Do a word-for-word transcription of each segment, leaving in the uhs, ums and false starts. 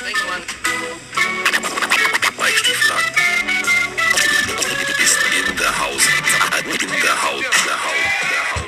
Mike Stieflagen ist in der Haus. In der Haut, der Haut,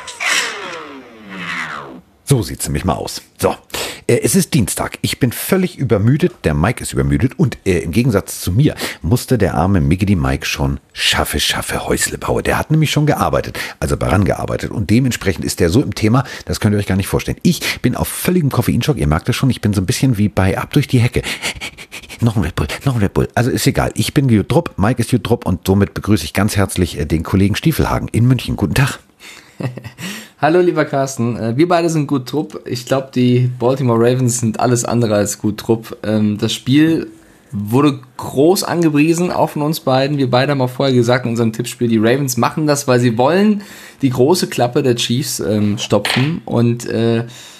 der Haut. So sieht's nämlich mal aus. So, äh, es ist Dienstag. Ich bin völlig übermüdet. Der Mike ist übermüdet. Und äh, im Gegensatz zu mir musste der arme Miggity Mike schon schaffe, schaffe Häusle bauen. Der hat nämlich schon gearbeitet, also daran gearbeitet. Und dementsprechend ist der so im Thema, das könnt ihr euch gar nicht vorstellen. Ich bin auf völligem Koffeinschock. Ihr merkt das schon. Ich bin so ein bisschen wie bei Ab durch die Hecke. Noch ein Red Bull, noch ein Red Bull. Also ist egal. Ich bin Jutrup, Mike ist Jutrup und somit begrüße ich ganz herzlich äh, den Kollegen Stiefelhagen in München. Guten Tag. Hallo lieber Carsten, wir beide sind gut Trupp. Ich glaube, die Baltimore Ravens sind alles andere als gut Trupp. Das Spiel wurde groß angepriesen, auch von uns beiden. Wir beide haben auch vorher gesagt in unserem Tippspiel, die Ravens machen das, weil sie wollen die große Klappe der Chiefs ähm, stopfen. Und äh,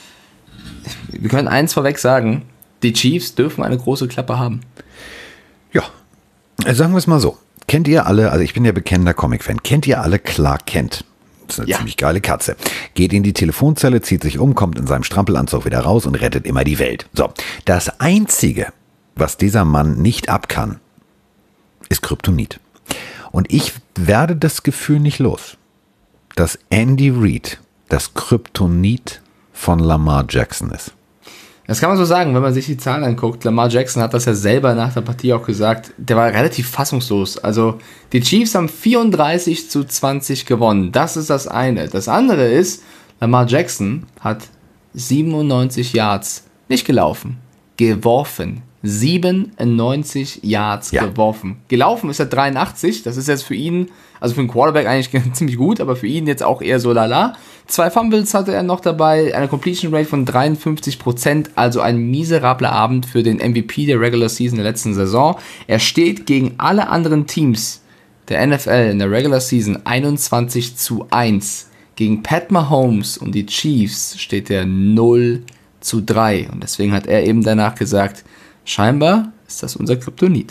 wir können eins vorweg sagen, die Chiefs dürfen eine große Klappe haben. Ja, sagen wir es mal so. Kennt ihr alle, also ich bin ja bekennender Comic-Fan, kennt ihr alle Clark Kent? Das ist eine ja. ziemlich geile Katze. Geht in die Telefonzelle, zieht sich um, kommt in seinem Strampelanzug wieder raus und rettet immer die Welt. So, das Einzige, was dieser Mann nicht ab kann, ist Kryptonit. Und ich werde das Gefühl nicht los, dass Andy Reid das Kryptonit von Lamar Jackson ist. Das kann man so sagen, wenn man sich die Zahlen anguckt. Lamar Jackson hat das ja selber nach der Partie auch gesagt. Der war relativ fassungslos. Also die Chiefs haben vierunddreißig zu zwanzig gewonnen. Das ist das eine. Das andere ist, Lamar Jackson hat siebenundneunzig Yards nicht gelaufen, geworfen. siebenundneunzig Yards ja. geworfen. Gelaufen ist er dreiundachtzig. Das ist jetzt für ihn, also für einen Quarterback eigentlich ziemlich gut, aber für ihn jetzt auch eher so lala. Zwei Fumbles hatte er noch dabei, eine Completion Rate von dreiundfünfzig Prozent, also ein miserabler Abend für den M V P der Regular Season der letzten Saison. Er steht gegen alle anderen Teams der N F L in der Regular Season einundzwanzig zu eins. Gegen Pat Mahomes und die Chiefs steht er null zu drei. Und deswegen hat er eben danach gesagt, scheinbar ist das unser Kryptonit.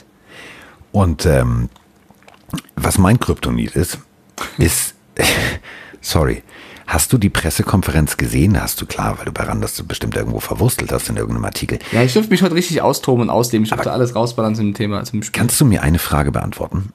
Und ähm, was mein Kryptonit ist, ist, sorry, hast du die Pressekonferenz gesehen? Hast du, klar, weil du bei Randers bestimmt irgendwo verwurstelt hast in irgendeinem Artikel. Ja, ich dürfte mich heute richtig austoben und ausleben. Ich dürfte alles rausballern zum Thema, zum Spiel. Kannst du mir eine Frage beantworten?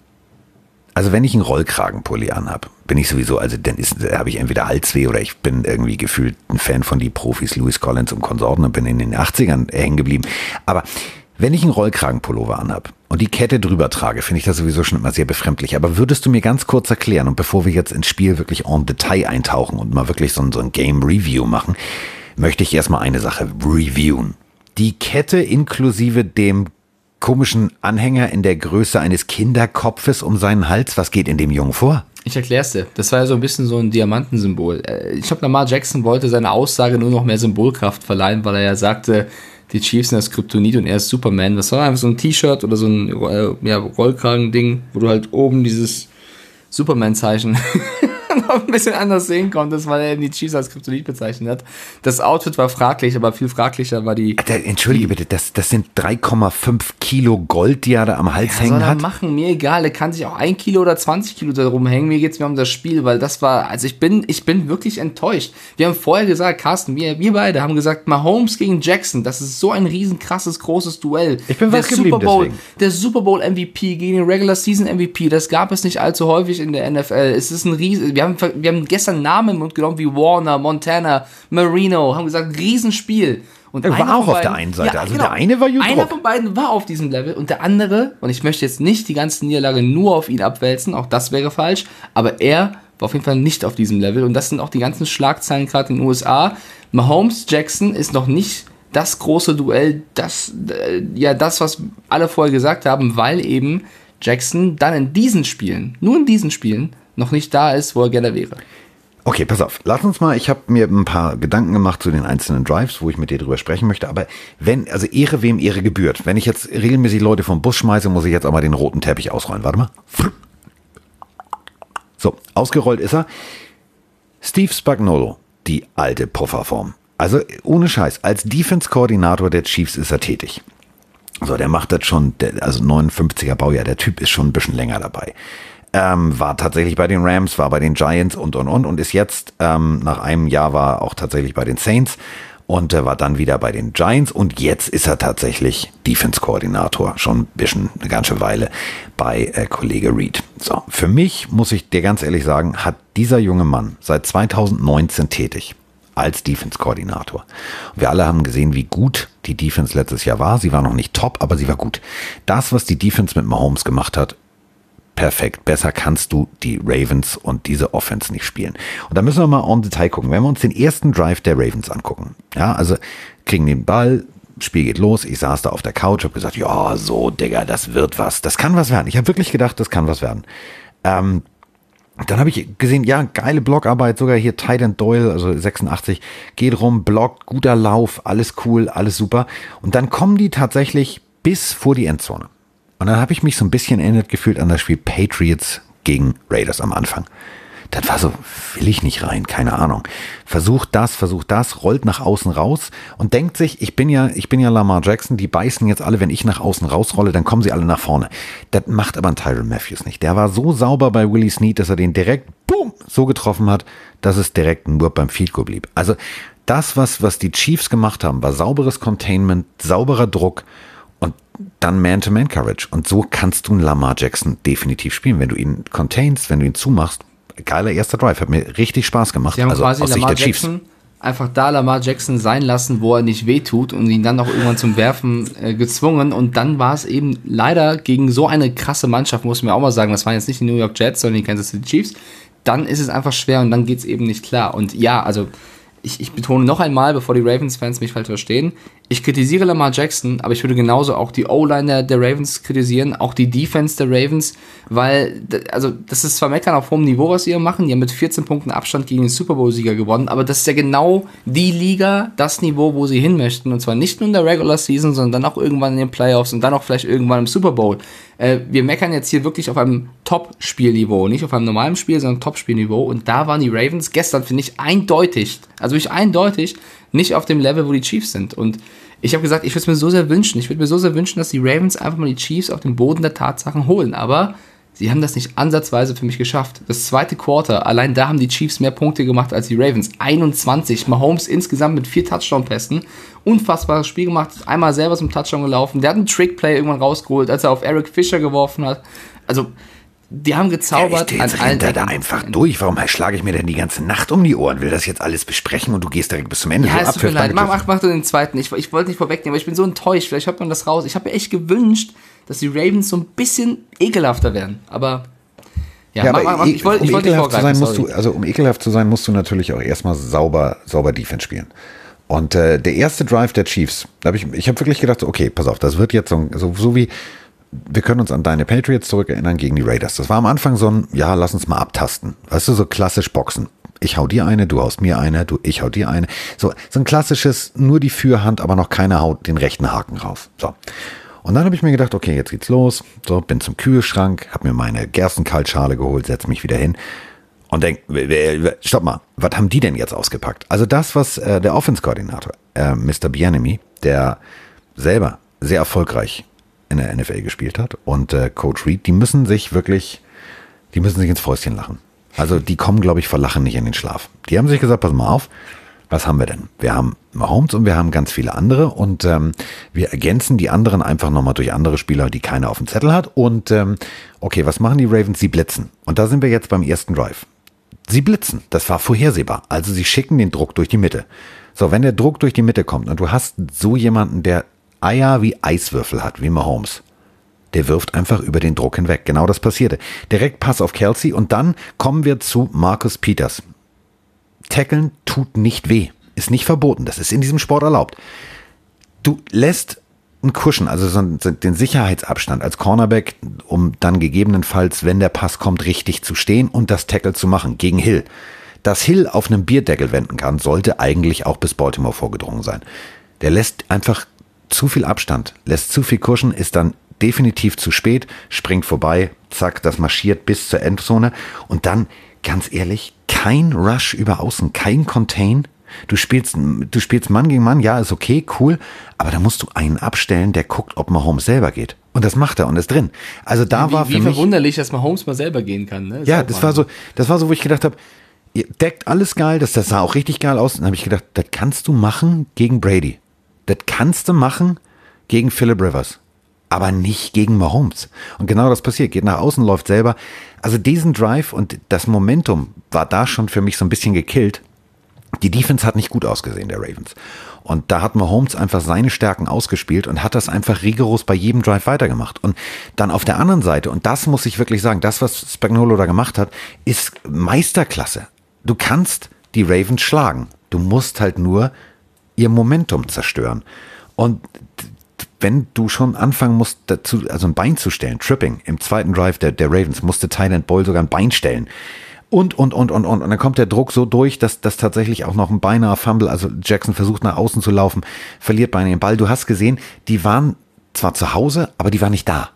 Also wenn ich einen Rollkragenpulli anhab, bin ich sowieso, also dann habe ich entweder Halsweh oder ich bin irgendwie gefühlt ein Fan von die Profis, Louis Collins und Konsorten und bin in den achtzigern hängen geblieben. Aber wenn ich einen Rollkragenpullover anhab und die Kette drüber trage, finde ich das sowieso schon immer sehr befremdlich. Aber würdest du mir ganz kurz erklären, und bevor wir jetzt ins Spiel wirklich en Detail eintauchen und mal wirklich so ein, so ein Game Review machen, möchte ich erstmal eine Sache reviewen. Die Kette inklusive dem komischen Anhänger in der Größe eines Kinderkopfes um seinen Hals, was geht in dem Jungen vor? Ich erklär's dir. Das war ja so ein bisschen so ein Diamantensymbol. Ich glaube, Lamar Jackson wollte seiner Aussage nur noch mehr Symbolkraft verleihen, weil er ja sagte, die Chiefs sind das Kryptonit und er ist Superman. Das war einfach so ein T-Shirt oder so ein äh, ja, Rollkragen-Ding, wo du halt oben dieses Superman-Zeichen noch ein bisschen anders sehen konntest, weil er eben die Chiefs als Kryptonit bezeichnet hat. Das Outfit war fraglich, aber viel fraglicher war die... Alter, entschuldige die, bitte, das, das sind drei Komma fünf Kilo Gold, die er da am Hals ja, hängen soll er hat. machen, mir egal, er kann sich auch ein Kilo oder zwanzig Kilo da rumhängen, mir geht's mir um das Spiel, weil das war, also ich bin, ich bin wirklich enttäuscht. Wir haben vorher gesagt, Carsten, wir, wir beide haben gesagt, Mahomes gegen Jackson, das ist so ein riesen krasses, großes Duell. Ich bin der was geblieben, Super Bowl, deswegen. Der Super Bowl M V P gegen den Regular Season M V P, das gab es nicht allzu häufig in der N F L. Es ist ein riesen, wir haben, wir haben gestern Namen im Mund genommen wie Warner, Montana, Marino, haben gesagt, Riesenspiel. Und er war auch auf beiden, der einen Seite, ja, also genau, der eine war Jutrup. Einer von beiden war auf diesem Level und der andere, und ich möchte jetzt nicht die ganze Niederlage nur auf ihn abwälzen, auch das wäre falsch, aber er war auf jeden Fall nicht auf diesem Level und das sind auch die ganzen Schlagzeilen gerade in den U S A. Mahomes Jackson ist noch nicht das große Duell, das, äh, ja, das, was alle vorher gesagt haben, weil eben Jackson dann in diesen Spielen, nur in diesen Spielen, noch nicht da ist, wo er gerne wäre. Okay, pass auf, lass uns mal, ich habe mir ein paar Gedanken gemacht zu den einzelnen Drives, wo ich mit dir drüber sprechen möchte, aber wenn, also Ehre wem Ehre gebührt, wenn ich jetzt regelmäßig Leute vom Bus schmeiße, muss ich jetzt auch mal den roten Teppich ausrollen, warte mal. So, ausgerollt ist er. Steve Spagnuolo, die alte Pufferform. Also ohne Scheiß, als Defense-Koordinator der Chiefs ist er tätig. So, der macht das schon, der, also neunundfünfziger Baujahr, der Typ ist schon ein bisschen länger dabei. Ähm, war tatsächlich bei den Rams, war bei den Giants und, und, und und ist jetzt, ähm, nach einem Jahr war auch tatsächlich bei den Saints und er war dann wieder bei den Giants und jetzt ist er tatsächlich Defense-Koordinator, schon ein bisschen, eine ganze Weile bei äh, Kollege Reed. So, für mich, muss ich dir ganz ehrlich sagen, hat dieser junge Mann seit zweitausendneunzehn tätig als Defense-Koordinator. Wir alle haben gesehen, wie gut die Defense letztes Jahr war. Sie war noch nicht top, aber sie war gut. Das, was die Defense mit Mahomes gemacht hat, perfekt. Besser kannst du die Ravens und diese Offense nicht spielen. Und da müssen wir mal en Detail gucken. Wenn wir uns den ersten Drive der Ravens angucken, ja, also kriegen den Ball, Spiel geht los, ich saß da auf der Couch, habe gesagt, ja, so, Digga, das wird was. Das kann was werden. Ich habe wirklich gedacht, das kann was werden. Ähm, Dann habe ich gesehen, ja, geile Blockarbeit, sogar hier Tight End Doyle, also sechsundachtzig, geht rum, blockt, guter Lauf, alles cool, alles super. Und dann kommen die tatsächlich bis vor die Endzone. Und dann habe ich mich so ein bisschen erinnert gefühlt an das Spiel Patriots gegen Raiders am Anfang. Das war so, will ich nicht rein, keine Ahnung. Versucht das, versucht das, rollt nach außen raus und denkt sich, ich bin ja, ich bin ja Lamar Jackson, die beißen jetzt alle, wenn ich nach außen rausrolle, dann kommen sie alle nach vorne. Das macht aber ein Tyrann Matthews nicht. Der war so sauber bei Willie Snead, dass er den direkt, boom, so getroffen hat, dass es direkt nur beim Field Goal blieb. Also das, was, was die Chiefs gemacht haben, war sauberes Containment, sauberer Druck und dann Man-to-Man-Coverage. Und so kannst du einen Lamar Jackson definitiv spielen. Wenn du ihn containst, wenn du ihn zumachst, geiler erster Drive, hat mir richtig Spaß gemacht. Sie haben also quasi aus Sicht Lamar der Chiefs. Jackson einfach da Lamar Jackson sein lassen, wo er nicht wehtut und ihn dann auch irgendwann zum Werfen äh, gezwungen und dann war es eben leider gegen so eine krasse Mannschaft, muss man auch mal sagen, das waren jetzt nicht die New York Jets, sondern die Kansas City Chiefs, dann ist es einfach schwer und dann geht es eben nicht klar und ja, also ich, ich betone noch einmal, bevor die Ravens-Fans mich falsch verstehen, ich kritisiere Lamar Jackson, aber ich würde genauso auch die O-Line der, der Ravens kritisieren, auch die Defense der Ravens, weil, also das ist zwar Meckern auf hohem Niveau, was sie hier machen, die haben mit vierzehn Punkten Abstand gegen den Super Bowl-Sieger gewonnen, aber das ist ja genau die Liga, das Niveau, wo sie hin möchten, und zwar nicht nur in der Regular Season, sondern dann auch irgendwann in den Playoffs und dann auch vielleicht irgendwann im Super Bowl. Äh, wir meckern jetzt hier wirklich auf einem Top-Spielniveau, nicht auf einem normalen Spiel, sondern Top-Spielniveau, und da waren die Ravens gestern, finde ich, eindeutig, also ich eindeutig, nicht auf dem Level, wo die Chiefs sind. Und ich habe gesagt, ich würde es mir so sehr wünschen. Ich würde mir so sehr wünschen, dass die Ravens einfach mal die Chiefs auf den Boden der Tatsachen holen. Aber sie haben das nicht ansatzweise für mich geschafft. Das zweite Quarter, allein da haben die Chiefs mehr Punkte gemacht als die Ravens. einundzwanzig. Mahomes insgesamt mit vier Touchdown-Pässen. Unfassbares Spiel gemacht. Einmal selber zum Touchdown gelaufen. Der hat einen Trickplay irgendwann rausgeholt, als er auf Eric Fisher geworfen hat. Also die haben gezaubert. Ja, ich, rennt er da einfach durch. Warum schlage ich mir denn die ganze Nacht um die Ohren? Will das jetzt alles besprechen und du gehst direkt bis zum Ende. Ja, so es tut mir leid. Mach, mach, mach du den zweiten. Ich, ich wollte nicht vorwegnehmen, aber ich bin so enttäuscht. Vielleicht hört man das raus. Ich habe mir echt gewünscht, dass die Ravens so ein bisschen ekelhafter werden. Aber ja, ja mach, aber mach, ich wollte um ich wollt nicht ekelhaft zu sein, musst sorry. du, also um ekelhaft zu sein, musst du natürlich auch erstmal sauber, sauber Defense spielen. Und äh, der erste Drive der Chiefs, da habe ich, ich habe wirklich gedacht, okay, pass auf, das wird jetzt so, so, so wie wir können uns an deine Patriots zurückerinnern gegen die Raiders. Das war am Anfang so ein, ja, lass uns mal abtasten. Weißt du, so klassisch Boxen. Ich hau dir eine, du haust mir eine, du, ich hau dir eine. So, so ein klassisches, nur die Fürhand, aber noch keiner haut den rechten Haken raus. So. Und dann habe ich mir gedacht, okay, jetzt geht's los. So, bin zum Kühlschrank, habe mir meine Gerstenkaltschale geholt, setz mich wieder hin und denk, stopp mal, was haben die denn jetzt ausgepackt? Also das, was äh, der Offense-Koordinator, äh, Mister Bieniemy, der selber sehr erfolgreich in der N F L gespielt hat und äh, Coach Reed, die müssen sich wirklich, die müssen sich ins Fäustchen lachen. Also die kommen, glaube ich, vor Lachen nicht in den Schlaf. Die haben sich gesagt, pass mal auf, was haben wir denn? Wir haben Mahomes und wir haben ganz viele andere und ähm, wir ergänzen die anderen einfach nochmal durch andere Spieler, die keiner auf dem Zettel hat. Und ähm, okay, was machen die Ravens? Sie blitzen. Und da sind wir jetzt beim ersten Drive. Sie blitzen, das war vorhersehbar. Also sie schicken den Druck durch die Mitte. So, wenn der Druck durch die Mitte kommt und du hast so jemanden, der Eier wie Eiswürfel hat, wie Mahomes, der wirft einfach über den Druck hinweg. Genau das passierte. Direkt Pass auf Kelsey und dann kommen wir zu Marcus Peters. Tackeln tut nicht weh. Ist nicht verboten. Das ist in diesem Sport erlaubt. Du lässt einen Cushion, also so den Sicherheitsabstand als Cornerback, um dann gegebenenfalls, wenn der Pass kommt, richtig zu stehen und das Tackle zu machen gegen Hill. Dass Hill auf einem Bierdeckel wenden kann, sollte eigentlich auch bis Baltimore vorgedrungen sein. Der lässt einfach zu viel Abstand, lässt zu viel Cushion, ist dann definitiv zu spät, springt vorbei, zack, das marschiert bis zur Endzone und dann, ganz ehrlich, kein Rush über außen, kein Contain. Du spielst, du spielst Mann gegen Mann, ja, ist okay, cool, aber da musst du einen abstellen, der guckt, ob Mahomes selber geht. Und das macht er und ist drin. Also da wie, war für wie mich verwunderlich, dass Mahomes mal selber gehen kann. Ne? Ja, das war so, das war so, wo ich gedacht habe, ihr deckt alles geil, das, das sah auch richtig geil aus. Und dann habe ich gedacht, das kannst du machen gegen Brady. Das kannst du machen gegen Phillip Rivers. Aber nicht gegen Mahomes. Und genau das passiert. Geht nach außen, läuft selber. Also diesen Drive und das Momentum war da schon für mich so ein bisschen gekillt. Die Defense hat nicht gut ausgesehen, der Ravens. Und da hat Mahomes einfach seine Stärken ausgespielt und hat das einfach rigoros bei jedem Drive weitergemacht. Und dann auf der anderen Seite, und das muss ich wirklich sagen, das, was Spagnuolo da gemacht hat, ist Meisterklasse. Du kannst die Ravens schlagen. Du musst halt nur ihr Momentum zerstören. Und wenn du schon anfangen musst, dazu, also ein Bein zu stellen, Tripping, im zweiten Drive der, der Ravens, musste Tyler Boyle sogar ein Bein stellen. Und, und, und, und, und. Und dann kommt der Druck so durch, dass das tatsächlich auch noch ein beinahe Fumble, also Jackson versucht nach außen zu laufen, verliert beinahe den Ball. Du hast gesehen, die waren zwar zu Hause, aber die waren nicht da.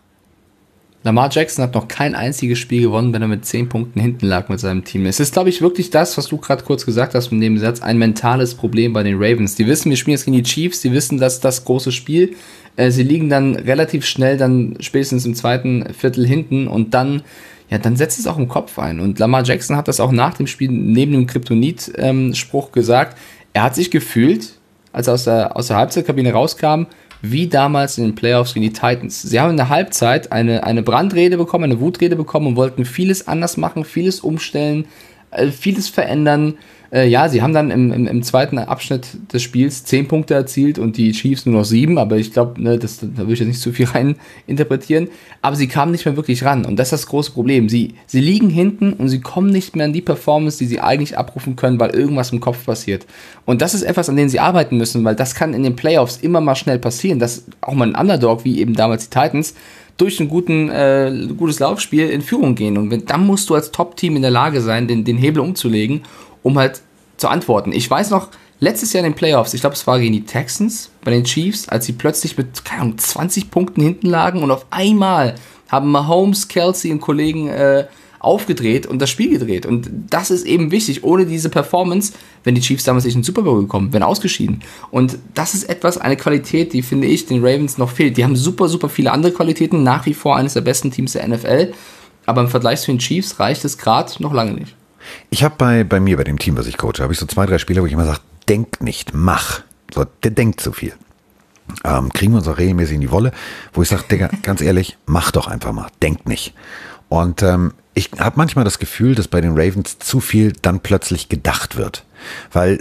Lamar Jackson hat noch kein einziges Spiel gewonnen, wenn er mit zehn Punkten hinten lag mit seinem Team. Es ist, glaube ich, wirklich das, was du gerade kurz gesagt hast mit dem Satz, ein mentales Problem bei den Ravens. Die wissen, wir spielen jetzt gegen die Chiefs, die wissen, dass das große Spiel, äh, sie liegen dann relativ schnell, dann spätestens im zweiten Viertel hinten und dann, ja, dann setzt es auch im Kopf ein. Und Lamar Jackson hat das auch nach dem Spiel neben dem Kryptonit-Spruch gesagt. Er hat sich gefühlt, als er aus der, aus der Halbzeitkabine rauskam, wie damals in den Playoffs gegen die Titans. Sie haben in der Halbzeit eine, eine Brandrede bekommen, eine Wutrede bekommen und wollten vieles anders machen, vieles umstellen, äh, vieles verändern. Äh, ja, sie haben dann im, im, im zweiten Abschnitt des Spiels zehn Punkte erzielt und die Chiefs nur noch sieben, aber ich glaube, ne, das, da würde ich jetzt nicht zu viel rein interpretieren. Aber sie kamen nicht mehr wirklich ran und das ist das große Problem. Sie, sie liegen hinten und sie kommen nicht mehr an die Performance, die sie eigentlich abrufen können, weil irgendwas im Kopf passiert. Und das ist etwas, an dem sie arbeiten müssen, weil das kann in den Playoffs immer mal schnell passieren, dass auch mal ein Underdog, wie eben damals die Titans, durch ein guten, äh, gutes Laufspiel in Führung gehen. Und wenn, dann musst du als Top-Team in der Lage sein, den, den Hebel umzulegen, um halt zu antworten. Ich weiß noch, letztes Jahr in den Playoffs, ich glaube, es war gegen die Texans bei den Chiefs, als sie plötzlich mit, keine Ahnung, zwanzig Punkten hinten lagen und auf einmal haben Mahomes, Kelsey und Kollegen äh, aufgedreht und das Spiel gedreht. Und das ist eben wichtig. Ohne diese Performance, wenn die Chiefs damals nicht in den Super Bowl gekommen, wären ausgeschieden. Und das ist etwas, eine Qualität, die, finde ich, den Ravens noch fehlt. Die haben super, super viele andere Qualitäten, nach wie vor eines der besten Teams der N F L. Aber im Vergleich zu den Chiefs reicht es gerade noch lange nicht. Ich habe bei, bei mir, bei dem Team, was ich coache, habe ich so zwei, drei Spieler, wo ich immer sage, denk nicht, mach. So, der denkt zu viel. Ähm, kriegen wir uns auch regelmäßig in die Wolle, wo ich sage, Digga, ganz ehrlich, mach doch einfach mal, denk nicht. Und ähm, ich habe manchmal das Gefühl, dass bei den Ravens zu viel dann plötzlich gedacht wird. Weil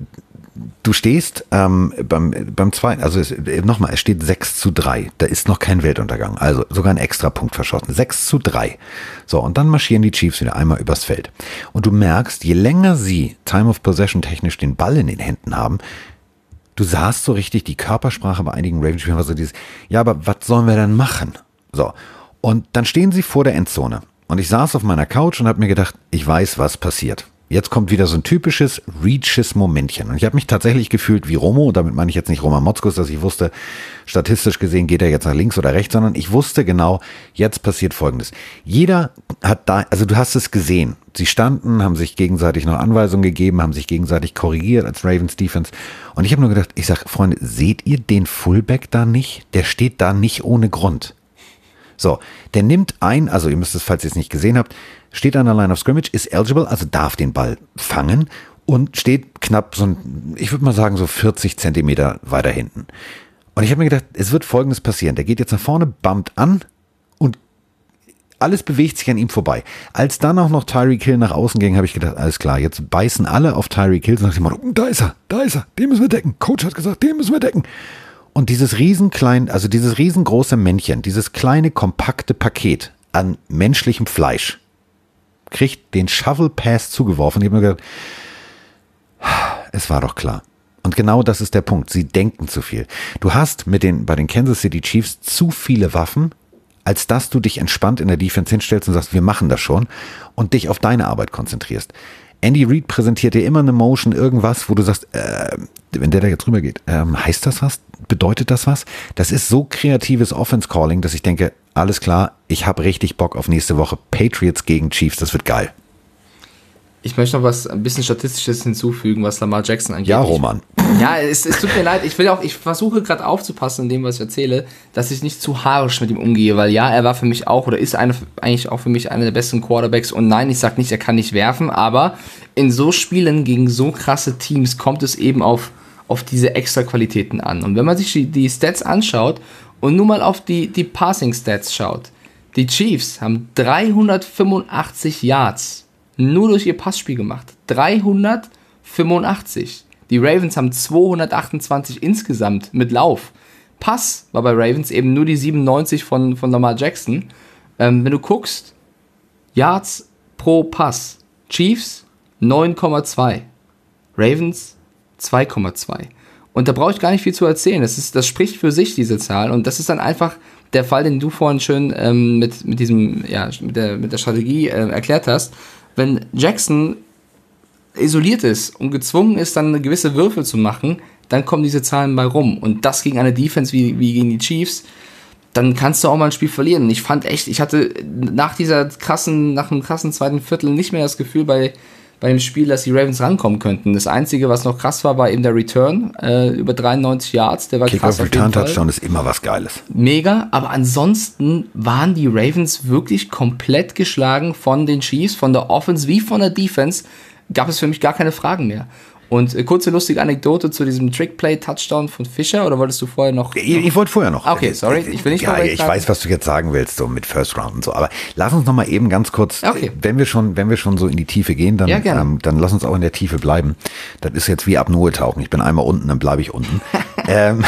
du stehst ähm, beim, beim zweiten, also es, nochmal, es steht sechs zu drei. Da ist noch kein Weltuntergang. Also sogar ein Extrapunkt verschossen. sechs zu drei. So, und dann marschieren die Chiefs wieder einmal übers Feld. Und du merkst, je länger sie Time of Possession technisch den Ball in den Händen haben, du sahst so richtig die Körpersprache bei einigen Ravens-Spielern, war so dieses, ja, aber was sollen wir denn machen? So, und dann stehen sie vor der Endzone. Und ich saß auf meiner Couch und habe mir gedacht, ich weiß, was passiert. Jetzt kommt wieder so ein typisches Reaches-Momentchen. Und ich habe mich tatsächlich gefühlt wie Romo, und damit meine ich jetzt nicht Roman Motzkus, dass ich wusste, statistisch gesehen geht er jetzt nach links oder rechts, sondern ich wusste genau, jetzt passiert Folgendes. Jeder hat da, also du hast es gesehen, sie standen, haben sich gegenseitig noch Anweisungen gegeben, haben sich gegenseitig korrigiert als Ravens Defense. Und ich habe nur gedacht, ich sage, Freunde, seht ihr den Fullback da nicht? Der steht da nicht ohne Grund. So, der nimmt ein, also ihr müsst es, falls ihr es nicht gesehen habt, steht an der Line of Scrimmage, ist eligible, also darf den Ball fangen und steht knapp so ein, ich würde mal sagen, so vierzig Zentimeter weiter hinten. Und ich habe mir gedacht, es wird Folgendes passieren. Der geht jetzt nach vorne, bumpt an und alles bewegt sich an ihm vorbei. Als dann auch noch Tyreek Hill nach außen ging, habe ich gedacht, alles klar, jetzt beißen alle auf Tyreek Hill und nach dem Motto, da ist er, da ist er, den müssen wir decken. Coach hat gesagt, den müssen wir decken. Und dieses riesenklein, also dieses riesengroße Männchen, dieses kleine, kompakte Paket an menschlichem Fleisch, kriegt den Shovel Pass zugeworfen. Ich habe mir gedacht, es war doch klar. Und genau das ist der Punkt. Sie denken zu viel. Du hast mit den, bei den Kansas City Chiefs zu viele Waffen, als dass du dich entspannt in der Defense hinstellst und sagst, wir machen das schon und dich auf deine Arbeit konzentrierst. Andy Reid präsentiert dir immer eine Motion, irgendwas, wo du sagst, äh, wenn der da jetzt rüber geht, ähm, heißt das was? Bedeutet das was? Das ist so kreatives Offense-Calling, dass ich denke, alles klar, ich habe richtig Bock auf nächste Woche. Patriots gegen Chiefs, das wird geil. Ich möchte noch was, ein bisschen Statistisches hinzufügen, was Lamar Jackson angeht. Ja, Roman. Ja, es, es tut mir leid. Ich will auch, ich versuche gerade aufzupassen in dem, was ich erzähle, dass ich nicht zu harsch mit ihm umgehe, weil ja, er war für mich auch oder ist eine, eigentlich auch für mich einer der besten Quarterbacks. Und nein, ich sag nicht, er kann nicht werfen, aber in so Spielen gegen so krasse Teams kommt es eben auf, auf diese extra Qualitäten an. Und wenn man sich die, die Stats anschaut und nur mal auf die, die Passing-Stats schaut, die Chiefs haben dreihundertfünfundachtzig Yards nur durch ihr Passspiel gemacht. dreihundertfünfundachtzig. Die Ravens haben zweihundertachtundzwanzig insgesamt mit Lauf. Pass war bei Ravens eben nur die siebenundneunzig von, von Lamar Jackson. Ähm, wenn du guckst, Yards pro Pass. Chiefs neun Komma zwei. Ravens zwei Komma zwei. Und da brauche ich gar nicht viel zu erzählen. Das, ist, das spricht für sich, diese Zahl. Und das ist dann einfach der Fall, den du vorhin schön ähm, mit, mit, diesem, ja, mit, der, mit der Strategie äh, erklärt hast. Wenn Jackson isoliert ist und gezwungen ist, dann eine gewisse Würfel zu machen, dann kommen diese Zahlen bei rum. Und das gegen eine Defense wie, wie gegen die Chiefs, dann kannst du auch mal ein Spiel verlieren. Und ich fand echt, ich hatte nach dieser krassen, nach einem krassen zweiten Viertel nicht mehr das Gefühl bei, bei dem Spiel, dass die Ravens rankommen könnten. Das Einzige, was noch krass war, war eben der Return, äh, über dreiundneunzig Yards, der war krass. Kick-Off-Return-Touchdown ist immer was Geiles. Mega, aber ansonsten waren die Ravens wirklich komplett geschlagen von den Chiefs, von der Offense wie von der Defense, gab es für mich gar keine Fragen mehr. Und äh, kurze lustige Anekdote zu diesem Trick-Play-Touchdown von Fischer, oder wolltest du vorher noch? Ich, ich wollte vorher noch. Okay, sorry, ich will nicht Ja, ich weiß, was du jetzt sagen willst, so mit First Round und so, aber lass uns noch mal eben ganz kurz, okay. wenn wir schon, wenn wir schon so in die Tiefe gehen, dann, ja, gerne. ähm, dann lass uns auch in der Tiefe bleiben. Das ist jetzt wie Apnoe tauchen. Ich bin einmal unten, dann bleibe ich unten. ähm,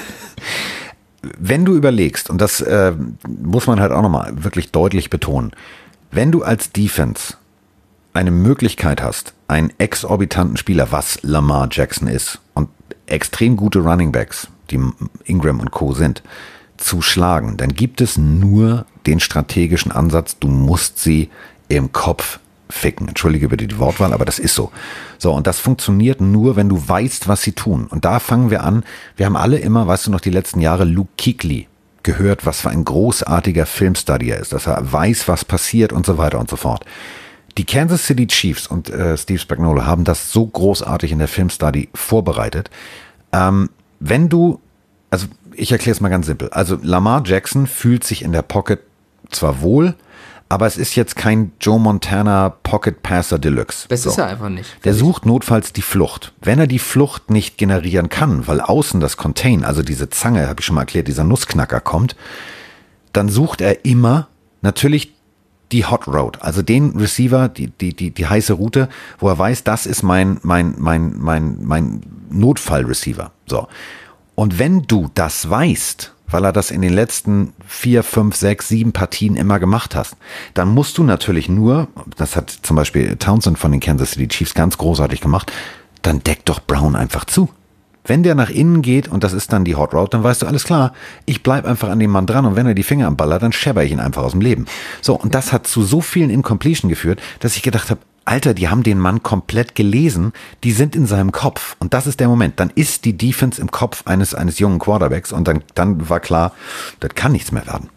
wenn du überlegst, und das äh, muss man halt auch noch mal wirklich deutlich betonen, wenn du als Defense eine Möglichkeit hast, einen exorbitanten Spieler, was Lamar Jackson ist, und extrem gute Running Backs, die Ingram und Co. sind, zu schlagen, dann gibt es nur den strategischen Ansatz, du musst sie im Kopf ficken. Entschuldige bitte die Wortwahl, aber das ist so. So, und das funktioniert nur, wenn du weißt, was sie tun. Und da fangen wir an. Wir haben alle immer, weißt du noch, die letzten Jahre Luke Kuechly gehört, was für ein großartiger Filmstudy er ist, dass er weiß, was passiert und so weiter und so fort. Die Kansas City Chiefs und äh, Steve Spagnuolo haben das so großartig in der Filmstudy vorbereitet. Ähm, wenn du, also ich erkläre es mal ganz simpel. Also Lamar Jackson fühlt sich in der Pocket zwar wohl, aber es ist jetzt kein Joe Montana Pocket Passer Deluxe. Das so. ist er einfach nicht. Der sucht notfalls die Flucht. Wenn er die Flucht nicht generieren kann, weil außen das Contain, also diese Zange, habe ich schon mal erklärt, dieser Nussknacker kommt, dann sucht er immer natürlich die Hot Road, also den Receiver, die, die, die, die heiße Route, wo er weiß, das ist mein, mein, mein, mein, mein Notfall-Receiver. So. Und wenn du das weißt, weil er das in den letzten vier, fünf, sechs, sieben Partien immer gemacht hast, dann musst du natürlich nur, das hat zum Beispiel Townsend von den Kansas City Chiefs ganz großartig gemacht, dann deck doch Brown einfach zu. Wenn der nach innen geht und das ist dann die Hot Route, dann weißt du, alles klar, ich bleib einfach an dem Mann dran und wenn er die Finger am Ball hat, dann schepper ich ihn einfach aus dem Leben. So, und das hat zu so vielen Incompletion geführt, dass ich gedacht habe, Alter, die haben den Mann komplett gelesen, die sind in seinem Kopf und das ist der Moment. Dann ist die Defense im Kopf eines, eines jungen Quarterbacks und dann, dann war klar, das kann nichts mehr werden.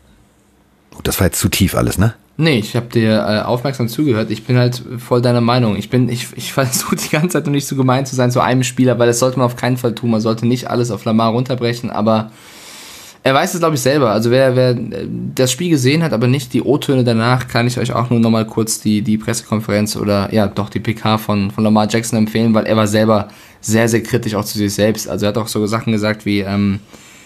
Das war jetzt zu tief alles, ne? Nee, ich habe dir äh, aufmerksam zugehört. Ich bin halt voll deiner Meinung. Ich bin, ich, ich versuche die ganze Zeit noch nicht so gemein zu sein zu einem Spieler, weil das sollte man auf keinen Fall tun. Man sollte nicht alles auf Lamar runterbrechen, aber er weiß es, glaube ich, selber. Also wer, wer das Spiel gesehen hat, aber nicht die O-Töne danach, kann ich euch auch nur nochmal kurz die, die Pressekonferenz oder ja doch die P K von, von Lamar Jackson empfehlen, weil er war selber sehr, sehr kritisch auch zu sich selbst. Also er hat auch so Sachen gesagt wie, ähm,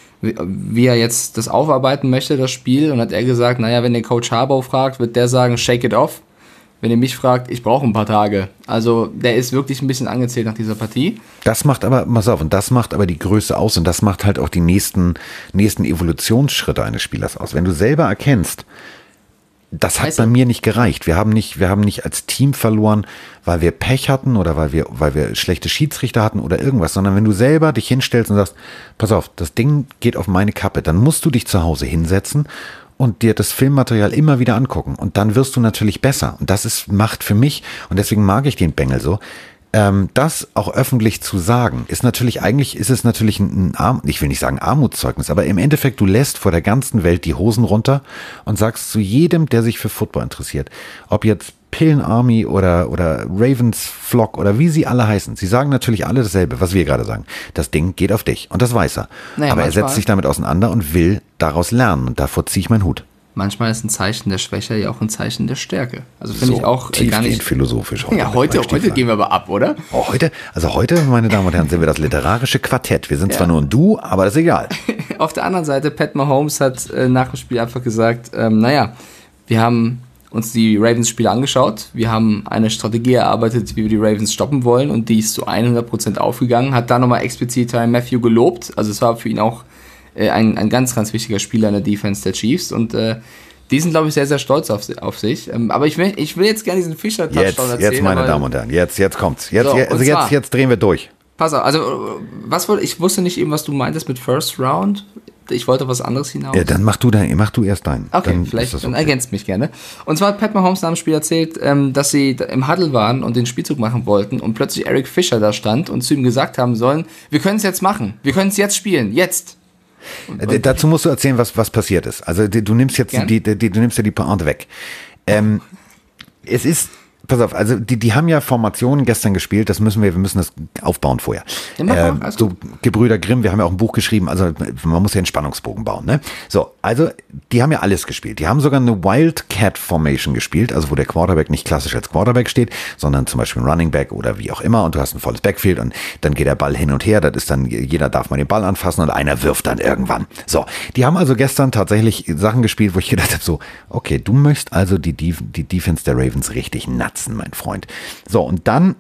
wie er jetzt das aufarbeiten möchte, das Spiel. Und hat er gesagt, naja, wenn der Coach Harbaugh fragt, wird der sagen, shake it off. Wenn ihr mich fragt, ich brauche ein paar Tage. Also der ist wirklich ein bisschen angezählt nach dieser Partie. Das macht aber, pass auf, und das macht aber die Größe aus und das macht halt auch die nächsten, nächsten Evolutionsschritte eines Spielers aus. Wenn du selber erkennst, das hat Heißt bei er? mir nicht gereicht. Wir haben nicht, wir haben nicht als Team verloren, weil wir Pech hatten oder weil wir, weil wir schlechte Schiedsrichter hatten oder irgendwas, sondern wenn du selber dich hinstellst und sagst, pass auf, das Ding geht auf meine Kappe, dann musst du dich zu Hause hinsetzen und dir das Filmmaterial immer wieder angucken und dann wirst du natürlich besser. Und das ist Macht für mich und deswegen mag ich den Bengel so. Ähm, das auch öffentlich zu sagen, ist natürlich, eigentlich ist es natürlich ein, ein Arm, ich will nicht sagen Armutszeugnis, aber im Endeffekt, du lässt vor der ganzen Welt die Hosen runter und sagst zu jedem, der sich für Football interessiert, ob jetzt Pillen Army oder, oder Ravens Flock oder wie sie alle heißen, sie sagen natürlich alle dasselbe, was wir gerade sagen. Das Ding geht auf dich und das weiß er. Naja, Aber er manchmal- setzt sich damit auseinander und will daraus lernen und davor ziehe ich meinen Hut. Manchmal ist ein Zeichen der Schwäche ja auch ein Zeichen der Stärke. Also finde ich auch äh, gar tiefgehend nicht. philosophisch heute. Ja, mit heute, meinen heute Stieflein. gehen wir aber ab, oder? Oh, heute, also heute, meine Damen und Herren, sind wir das literarische Quartett. Wir sind zwar nur ein Du, aber das ist egal. Auf der anderen Seite, Pat Mahomes hat äh, nach dem Spiel einfach gesagt, ähm, naja, wir haben uns die Ravens-Spiele angeschaut, wir haben eine Strategie erarbeitet, wie wir die Ravens stoppen wollen und die ist zu hundert Prozent aufgegangen, hat da nochmal explizit Tyrann Mathieu gelobt, also es war für ihn auch äh, ein, ein ganz, ganz wichtiger Spieler in der Defense der Chiefs und äh, die sind, glaube ich, sehr, sehr stolz auf, auf sich. Ähm, aber ich will, ich will jetzt gerne diesen Fischer-Touchdown Jetzt, erzählen. jetzt, meine aber- Damen und Herren, jetzt, jetzt kommt's. Jetzt, So, jetzt, und also zwar- jetzt, jetzt drehen wir durch. Pass auf, also was wollte ich wusste nicht eben, was du meintest mit First Round. Ich wollte was anderes hinaus. Ja, dann mach du dein, mach du erst deinen. Okay, dann vielleicht ist das dann okay. ergänzt mich gerne. Und zwar hat Pat Mahomes nach dem Spiel erzählt, ähm, dass sie da im Huddle waren und den Spielzug machen wollten und plötzlich Eric Fischer da stand und zu ihm gesagt haben sollen, wir können es jetzt machen, wir können es jetzt spielen, jetzt. Äh, Dazu musst du erzählen, was, was passiert ist. Also die, du nimmst jetzt Gern. die, die, die, du nimmst ja die Pointe weg. Ähm, es ist, pass auf, also die, die haben ja Formationen gestern gespielt, das müssen wir, wir müssen das aufbauen vorher. Ja, mach ähm, mal, alles so Gebrüder Grimm, wir haben ja auch ein Buch geschrieben, also man muss ja einen Spannungsbogen bauen, ne? So, also die haben ja alles gespielt. Die haben sogar eine Wildcat Formation gespielt, also wo der Quarterback nicht klassisch als Quarterback steht, sondern zum Beispiel ein Running Back oder wie auch immer und du hast ein volles Backfield und dann geht der Ball hin und her, das ist dann, jeder darf mal den Ball anfassen und einer wirft dann irgendwann. So, die haben also gestern tatsächlich Sachen gespielt, wo ich gedacht habe, so, okay, du möchtest also die, die, die Defense der Ravens richtig natzen, mein Freund. So, und dann,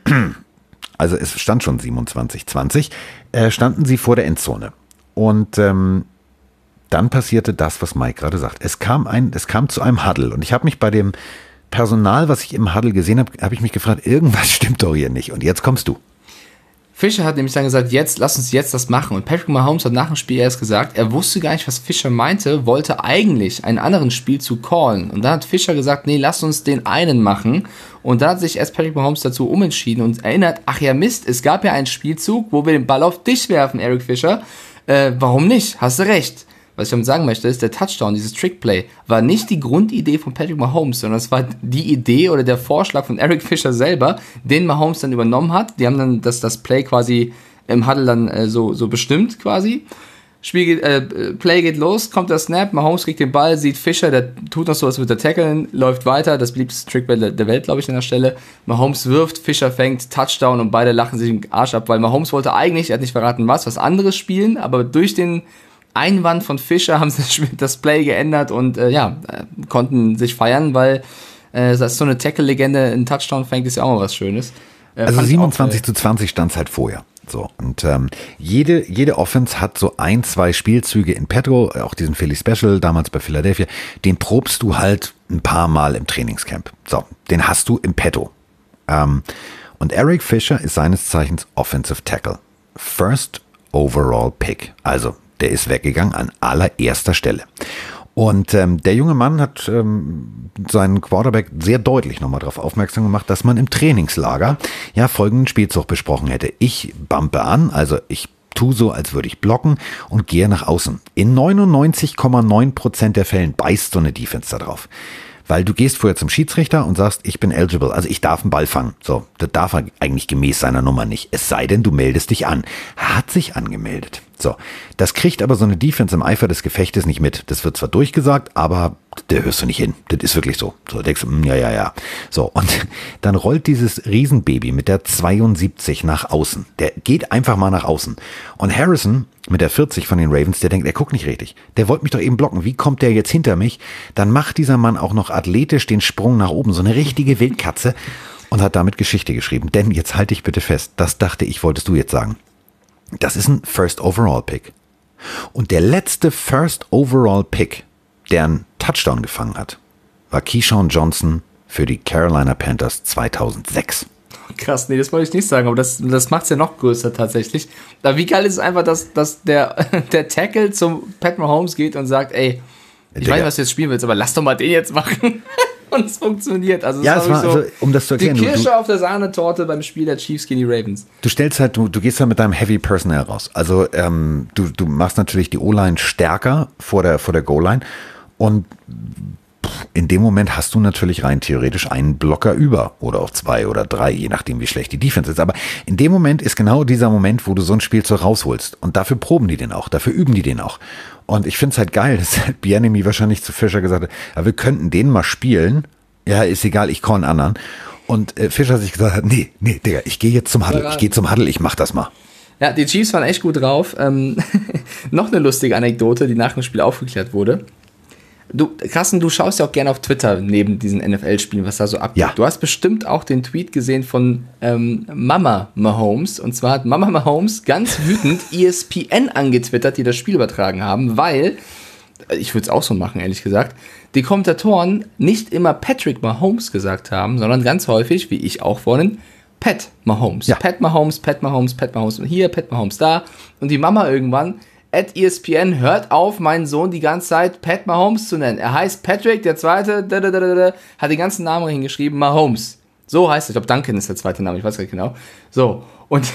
also es stand schon siebenundzwanzig zwanzig, äh, standen sie vor der Endzone. Und ähm, dann passierte das, was Mike gerade sagt. Es kam, ein, es kam zu einem Huddle und ich habe mich bei dem Personal, was ich im Huddle gesehen habe, habe ich mich gefragt, irgendwas stimmt doch hier nicht. Und jetzt kommst du. Fischer hat nämlich dann gesagt, jetzt, lass uns jetzt das machen. Und Patrick Mahomes hat nach dem Spiel erst gesagt, er wusste gar nicht, was Fischer meinte, wollte eigentlich einen anderen Spielzug callen. Und dann hat Fischer gesagt, nee, lass uns den einen machen. Und dann hat sich erst Patrick Mahomes dazu umentschieden und erinnert, ach ja Mist, es gab ja einen Spielzug, wo wir den Ball auf dich werfen, Eric Fischer. Äh, warum nicht? Hast du recht. Was ich damit sagen möchte, ist, der Touchdown, dieses Trickplay, war nicht die Grundidee von Patrick Mahomes, sondern es war die Idee oder der Vorschlag von Eric Fischer selber, den Mahomes dann übernommen hat. Die haben dann das, das Play quasi im Huddle dann äh, so, so bestimmt quasi. Spiel geht, äh, Play geht los, kommt der Snap, Mahomes kriegt den Ball, sieht Fischer, der tut noch so, als würde er tackeln, läuft weiter, das beliebteste Trickplay der, der Welt, glaube ich, an der Stelle. Mahomes wirft, Fischer fängt, Touchdown und beide lachen sich den Arsch ab, weil Mahomes wollte eigentlich, er hat nicht verraten was, was anderes spielen, aber durch den Einwand von Fischer haben sie das Play geändert und äh, ja, äh, konnten sich feiern, weil äh, das ist so eine Tackle-Legende, ein Touchdown fängt, ist ja auch mal was Schönes. Äh, Also fand ich siebenundzwanzig auch, zu zwanzig stand es halt vorher. So, und ähm, jede, jede Offense hat so ein, zwei Spielzüge in petto, auch diesen Philly Special, damals bei Philadelphia, den probst du halt ein paar Mal im Trainingscamp. So, den hast du im petto. Ähm, und Eric Fischer ist seines Zeichens Offensive Tackle. First Overall Pick. Also, der ist weggegangen an allererster Stelle. Und ähm, der junge Mann hat ähm, seinen Quarterback sehr deutlich nochmal darauf aufmerksam gemacht, dass man im Trainingslager ja folgenden Spielzug besprochen hätte. Ich bumpe an, also ich tue so, als würde ich blocken und gehe nach außen. In neunundneunzig Komma neun Prozent der Fällen beißt so eine Defense da drauf. Weil du gehst vorher zum Schiedsrichter und sagst, ich bin eligible, also ich darf einen Ball fangen. So, das darf er eigentlich gemäß seiner Nummer nicht. Es sei denn, du meldest dich an. Er hat sich angemeldet. So, das kriegt aber so eine Defense im Eifer des Gefechtes nicht mit. Das wird zwar durchgesagt, aber da hörst du nicht hin. Das ist wirklich so. So, denkst du, mm, ja, ja, ja. So, und dann rollt dieses Riesenbaby mit der zweiundsiebzig nach außen. Der geht einfach mal nach außen. Und Harrison mit der vierzig von den Ravens, der denkt, er guckt nicht richtig. Der wollte mich doch eben blocken. Wie kommt der jetzt hinter mich? Dann macht dieser Mann auch noch athletisch den Sprung nach oben. So eine richtige Wildkatze. Und hat damit Geschichte geschrieben. Denn jetzt halte ich bitte fest. Das dachte ich, wolltest du jetzt sagen. Das ist ein First Overall Pick. Und der letzte First Overall Pick, der einen Touchdown gefangen hat, war Keyshawn Johnson für die Carolina Panthers zweitausendsechs. krass, nee, das wollte ich nicht sagen, aber das, das macht es ja noch größer tatsächlich. Aber wie geil ist es einfach, dass, dass der, der Tackle zum Pat Mahomes geht und sagt, ey, ich Digga. weiß nicht, was du jetzt spielen willst, aber lass doch mal den jetzt machen. Und es funktioniert. Also, Ja, das es war war, wirklich also, um das zu die erklären, du, Kirsche du, auf der Sahnetorte beim Spiel der Chiefs gegen die Ravens. du stellst halt, du, du gehst halt mit deinem Heavy Personnel raus. Also ähm, du, du machst natürlich die O-Line stärker vor der, vor der Goal-Line und in dem Moment hast du natürlich rein theoretisch einen Blocker über oder auch zwei oder drei, je nachdem wie schlecht die Defense ist. Aber in dem Moment ist genau dieser Moment, wo du so ein Spielzeug rausholst. Und dafür proben die den auch, dafür üben die den auch. Und ich finde es halt geil, dass halt Bieniemy wahrscheinlich zu Fischer gesagt hat, ja, wir könnten den mal spielen. Ja, ist egal, ich call einen anderen. Und äh, Fischer sich gesagt hat, nee, nee, Digga, ich gehe jetzt zum Huddle, ich gehe zum Huddle, ich mach das mal. Ja, die Chiefs waren echt gut drauf. Ähm, noch eine lustige Anekdote, die nach dem Spiel aufgeklärt wurde. Du, Carsten, du schaust ja auch gerne auf Twitter neben diesen N F L-Spielen, was da so abgeht. Ja. Du hast bestimmt auch den Tweet gesehen von ähm, Mama Mahomes. Und zwar hat Mama Mahomes ganz wütend E S P N angetwittert, die das Spiel übertragen haben, weil, ich würde es auch so machen, ehrlich gesagt, die Kommentatoren nicht immer Patrick Mahomes gesagt haben, sondern ganz häufig, wie ich auch vorhin, Pat Mahomes. Ja. Pat Mahomes, Pat Mahomes, Pat Mahomes und hier, Pat Mahomes da. Und die Mama irgendwann, at E S P N, hört auf, meinen Sohn die ganze Zeit Pat Mahomes zu nennen. Er heißt Patrick, der zweite, da, da, da, da, hat den ganzen Namen hingeschrieben, Mahomes. So heißt er. Ich glaube, Duncan ist der zweite Name, ich weiß gar nicht genau. So, und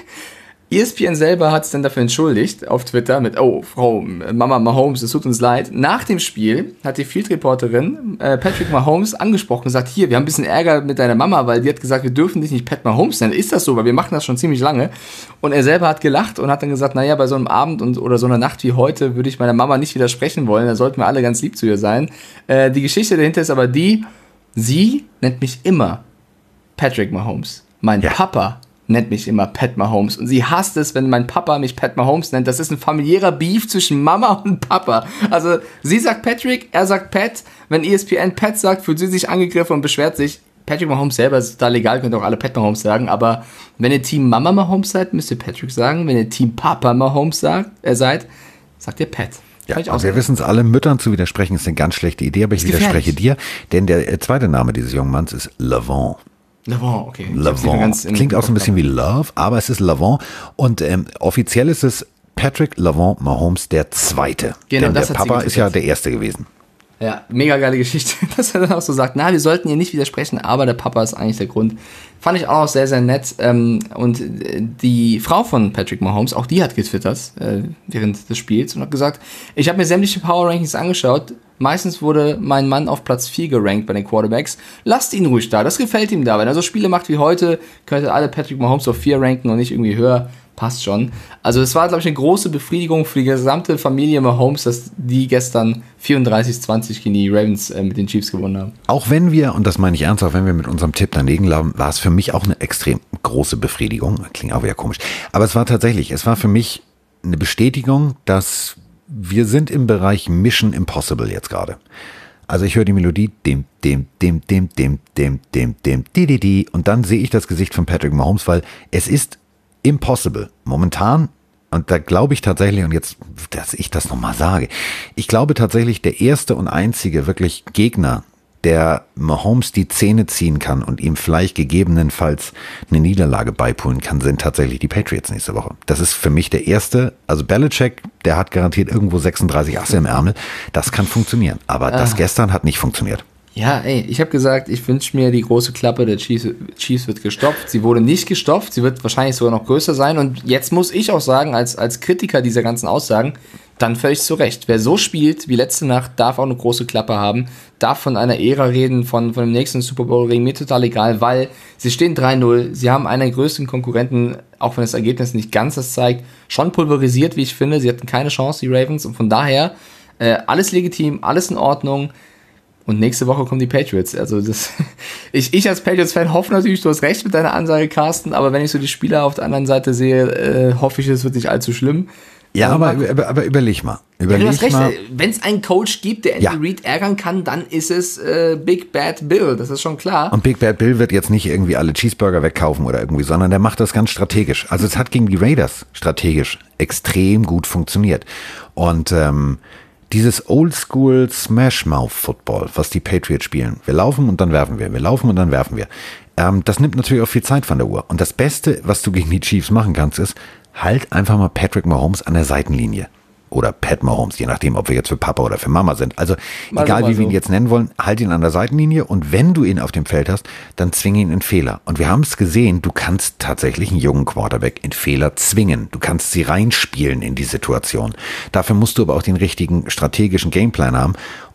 E S P N selber hat es dann dafür entschuldigt auf Twitter mit, oh, Frau Mama Mahomes, es tut uns leid. Nach dem Spiel hat die Field-Reporterin äh, Patrick Mahomes angesprochen und gesagt, hier, wir haben ein bisschen Ärger mit deiner Mama, weil die hat gesagt, wir dürfen dich nicht Pat Mahomes nennen. Ist das so? Weil wir machen das schon ziemlich lange. Und er selber hat gelacht und hat dann gesagt, naja, bei so einem Abend und oder so einer Nacht wie heute würde ich meiner Mama nicht widersprechen wollen. Da sollten wir alle ganz lieb zu ihr sein. Äh, die Geschichte dahinter ist aber die, sie nennt mich immer Patrick Mahomes. Mein Ja. Papa nennt mich immer Pat Mahomes. Und sie hasst es, wenn mein Papa mich Pat Mahomes nennt. Das ist ein familiärer Beef zwischen Mama und Papa. Also sie sagt Patrick, er sagt Pat. Wenn E S P N Pat sagt, fühlt sie sich angegriffen und beschwert sich. Patrick Mahomes selber ist total egal, könnt auch alle Pat Mahomes sagen. Aber wenn ihr Team Mama Mahomes seid, müsst ihr Patrick sagen. Wenn ihr Team Papa Mahomes sagt, äh, seid, sagt ihr Pat. Ja, Kann ich und auch wir sagen. wissen es alle, Müttern zu widersprechen ist eine ganz schlechte Idee, aber ich Ist gefährlich. widerspreche dir, denn der äh, zweite Name dieses jungen Manns ist Lavon. Lavon, okay. Ich hab's nicht mehr Lavon. ganz im Klingt auch so ein Kopf bisschen wie Love, aber es ist Lavon. Und ähm, offiziell ist es Patrick Lavon Mahomes der Zweite. Genau, denn das der hat sie Papa ist ja getwittert. der Erste gewesen. Ja, mega geile Geschichte, dass er dann auch so sagt, na, wir sollten ihr nicht widersprechen, aber der Papa ist eigentlich der Grund. Fand ich auch noch sehr, sehr nett. Ähm, und äh, die Frau von Patrick Mahomes, auch die hat getwittert äh, während des Spiels und hat gesagt, ich habe mir sämtliche Power Rankings angeschaut. Meistens wurde mein Mann auf Platz vier gerankt bei den Quarterbacks. Lasst ihn ruhig da, das gefällt ihm da. Wenn er so Spiele macht wie heute, könnte alle Patrick Mahomes auf vier ranken und nicht irgendwie höher. Passt schon. Also es war, glaube ich, eine große Befriedigung für die gesamte Familie Mahomes, dass die gestern vierunddreißig zwanzig gegen die Ravens äh, mit den Chiefs gewonnen haben. Auch wenn wir, und das meine ich ernst, auch wenn wir mit unserem Tipp daneben lagen, war es für mich auch eine extrem große Befriedigung. Klingt auch wieder komisch. Aber es war tatsächlich, es war für mich eine Bestätigung, dass wir sind im Bereich Mission Impossible jetzt gerade. Also ich höre die Melodie, dem, dem, dem, dem, dem, dem, dem, dem, di, di, di, und dann sehe ich das Gesicht von Patrick Mahomes, weil es ist impossible. Momentan, und da glaube ich tatsächlich, und jetzt, dass ich das nochmal sage, ich glaube tatsächlich, der erste und einzige wirklich Gegner, der Mahomes die Zähne ziehen kann und ihm vielleicht gegebenenfalls eine Niederlage beipulen kann, sind tatsächlich die Patriots nächste Woche. Das ist für mich der erste, also Belichick, der hat garantiert irgendwo sechsunddreißig Asse im Ärmel, das kann funktionieren, aber das Ah. gestern hat nicht funktioniert. Ja, ey, ich habe gesagt, ich wünsche mir die große Klappe der Chiefs, Chiefs wird gestopft. Sie wurde nicht gestopft, sie wird wahrscheinlich sogar noch größer sein. Und jetzt muss ich auch sagen, als, als Kritiker dieser ganzen Aussagen, dann völlig zu Recht. Wer so spielt wie letzte Nacht, darf auch eine große Klappe haben, darf von einer Ära reden, von, von dem nächsten Super Bowl-Ring, mir total egal, weil sie stehen drei null, sie haben einen der größten Konkurrenten, auch wenn das Ergebnis nicht ganz das zeigt, schon pulverisiert, wie ich finde. Sie hatten keine Chance, die Ravens, und von daher äh, alles legitim, alles in Ordnung. Und nächste Woche kommen die Patriots. Also das, ich, ich als Patriots-Fan hoffe natürlich, du hast recht mit deiner Ansage, Carsten, aber wenn ich so die Spieler auf der anderen Seite sehe, äh, hoffe ich, es wird nicht allzu schlimm. Ja, Ähm, aber, aber, aber überleg mal. ja, Überleg du hast recht, mal. wenn es einen Coach gibt, der Andy Ja. Reid ärgern kann, dann ist es äh, Big Bad Bill, das ist schon klar. Und Big Bad Bill wird jetzt nicht irgendwie alle Cheeseburger wegkaufen oder irgendwie, sondern der macht das ganz strategisch. Also es hat gegen die Raiders strategisch extrem gut funktioniert. Und ähm, dieses Oldschool Smash-Mouth-Football, was die Patriots spielen, wir laufen und dann werfen wir, wir laufen und dann werfen wir, ähm, das nimmt natürlich auch viel Zeit von der Uhr. Und das Beste, was du gegen die Chiefs machen kannst, ist, halt einfach mal Patrick Mahomes an der Seitenlinie. Oder Pat Mahomes, je nachdem, ob wir jetzt für Papa oder für Mama sind. Also Mal egal, so, mal wie wir ihn so. jetzt nennen wollen, halt ihn an der Seitenlinie und wenn du ihn auf dem Feld hast, dann zwinge ihn in Fehler. Und wir haben es gesehen, du kannst tatsächlich einen jungen Quarterback in Fehler zwingen. Du kannst sie reinspielen in die Situation. Dafür musst du aber auch den richtigen strategischen Gameplan haben. Und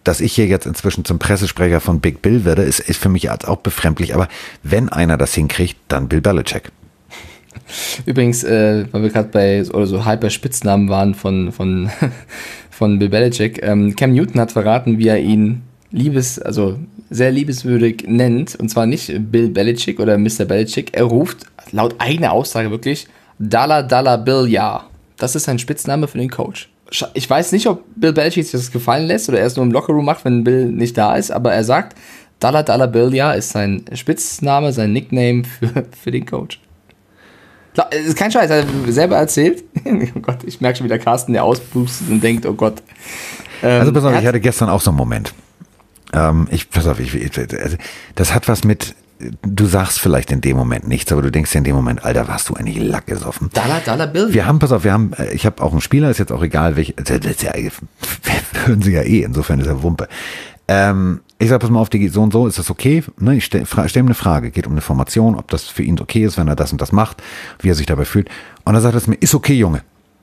dass ich hier jetzt inzwischen zum Pressesprecher von Big Bill werde, ist, ist für mich als auch befremdlich. Aber wenn einer das hinkriegt, dann Bill Belichick. Übrigens, äh, weil wir gerade bei oder so halb bei Spitznamen waren von, von, von Bill Belichick, ähm, Cam Newton hat verraten, wie er ihn liebes, also sehr liebenswürdig nennt, und zwar nicht Bill Belichick oder Mister Belichick, er ruft laut eigener Aussage wirklich Dollar Dollar Bill, ja. Das ist ein Spitzname für den Coach. Ich weiß nicht, ob Bill Belichick sich das gefallen lässt oder er es nur im Lockerroom macht, wenn Bill nicht da ist, aber er sagt, Dollar Dollar Bill, ja, ist sein Spitzname, sein Nickname für, für den Coach. Das ist kein Scheiß, er hat selber erzählt. Oh Gott, ich merke schon wieder Carsten, der auspustet und denkt, oh Gott. Ähm, also pass auf, ich hatte gestern auch so einen Moment. Ähm, ich, pass auf, ich, also, das hat was mit, du sagst vielleicht in dem Moment nichts, aber du denkst ja in dem Moment, Alter, warst du eigentlich Lack gesoffen. Dollar, Dollar Bill. Wir haben, pass auf, wir haben, ich habe auch einen Spieler, ist jetzt auch egal, welche, das ist ja, hören sie ja eh, insofern ist er Wumpe. Ähm, ich sag, pass mal auf, die so und so, ist das okay? Ne, ich stelle stell ihm eine Frage, geht um eine Formation, ob das für ihn okay ist, wenn er das und das macht, wie er sich dabei fühlt. Und dann sagt er es mir, ist okay, Junge.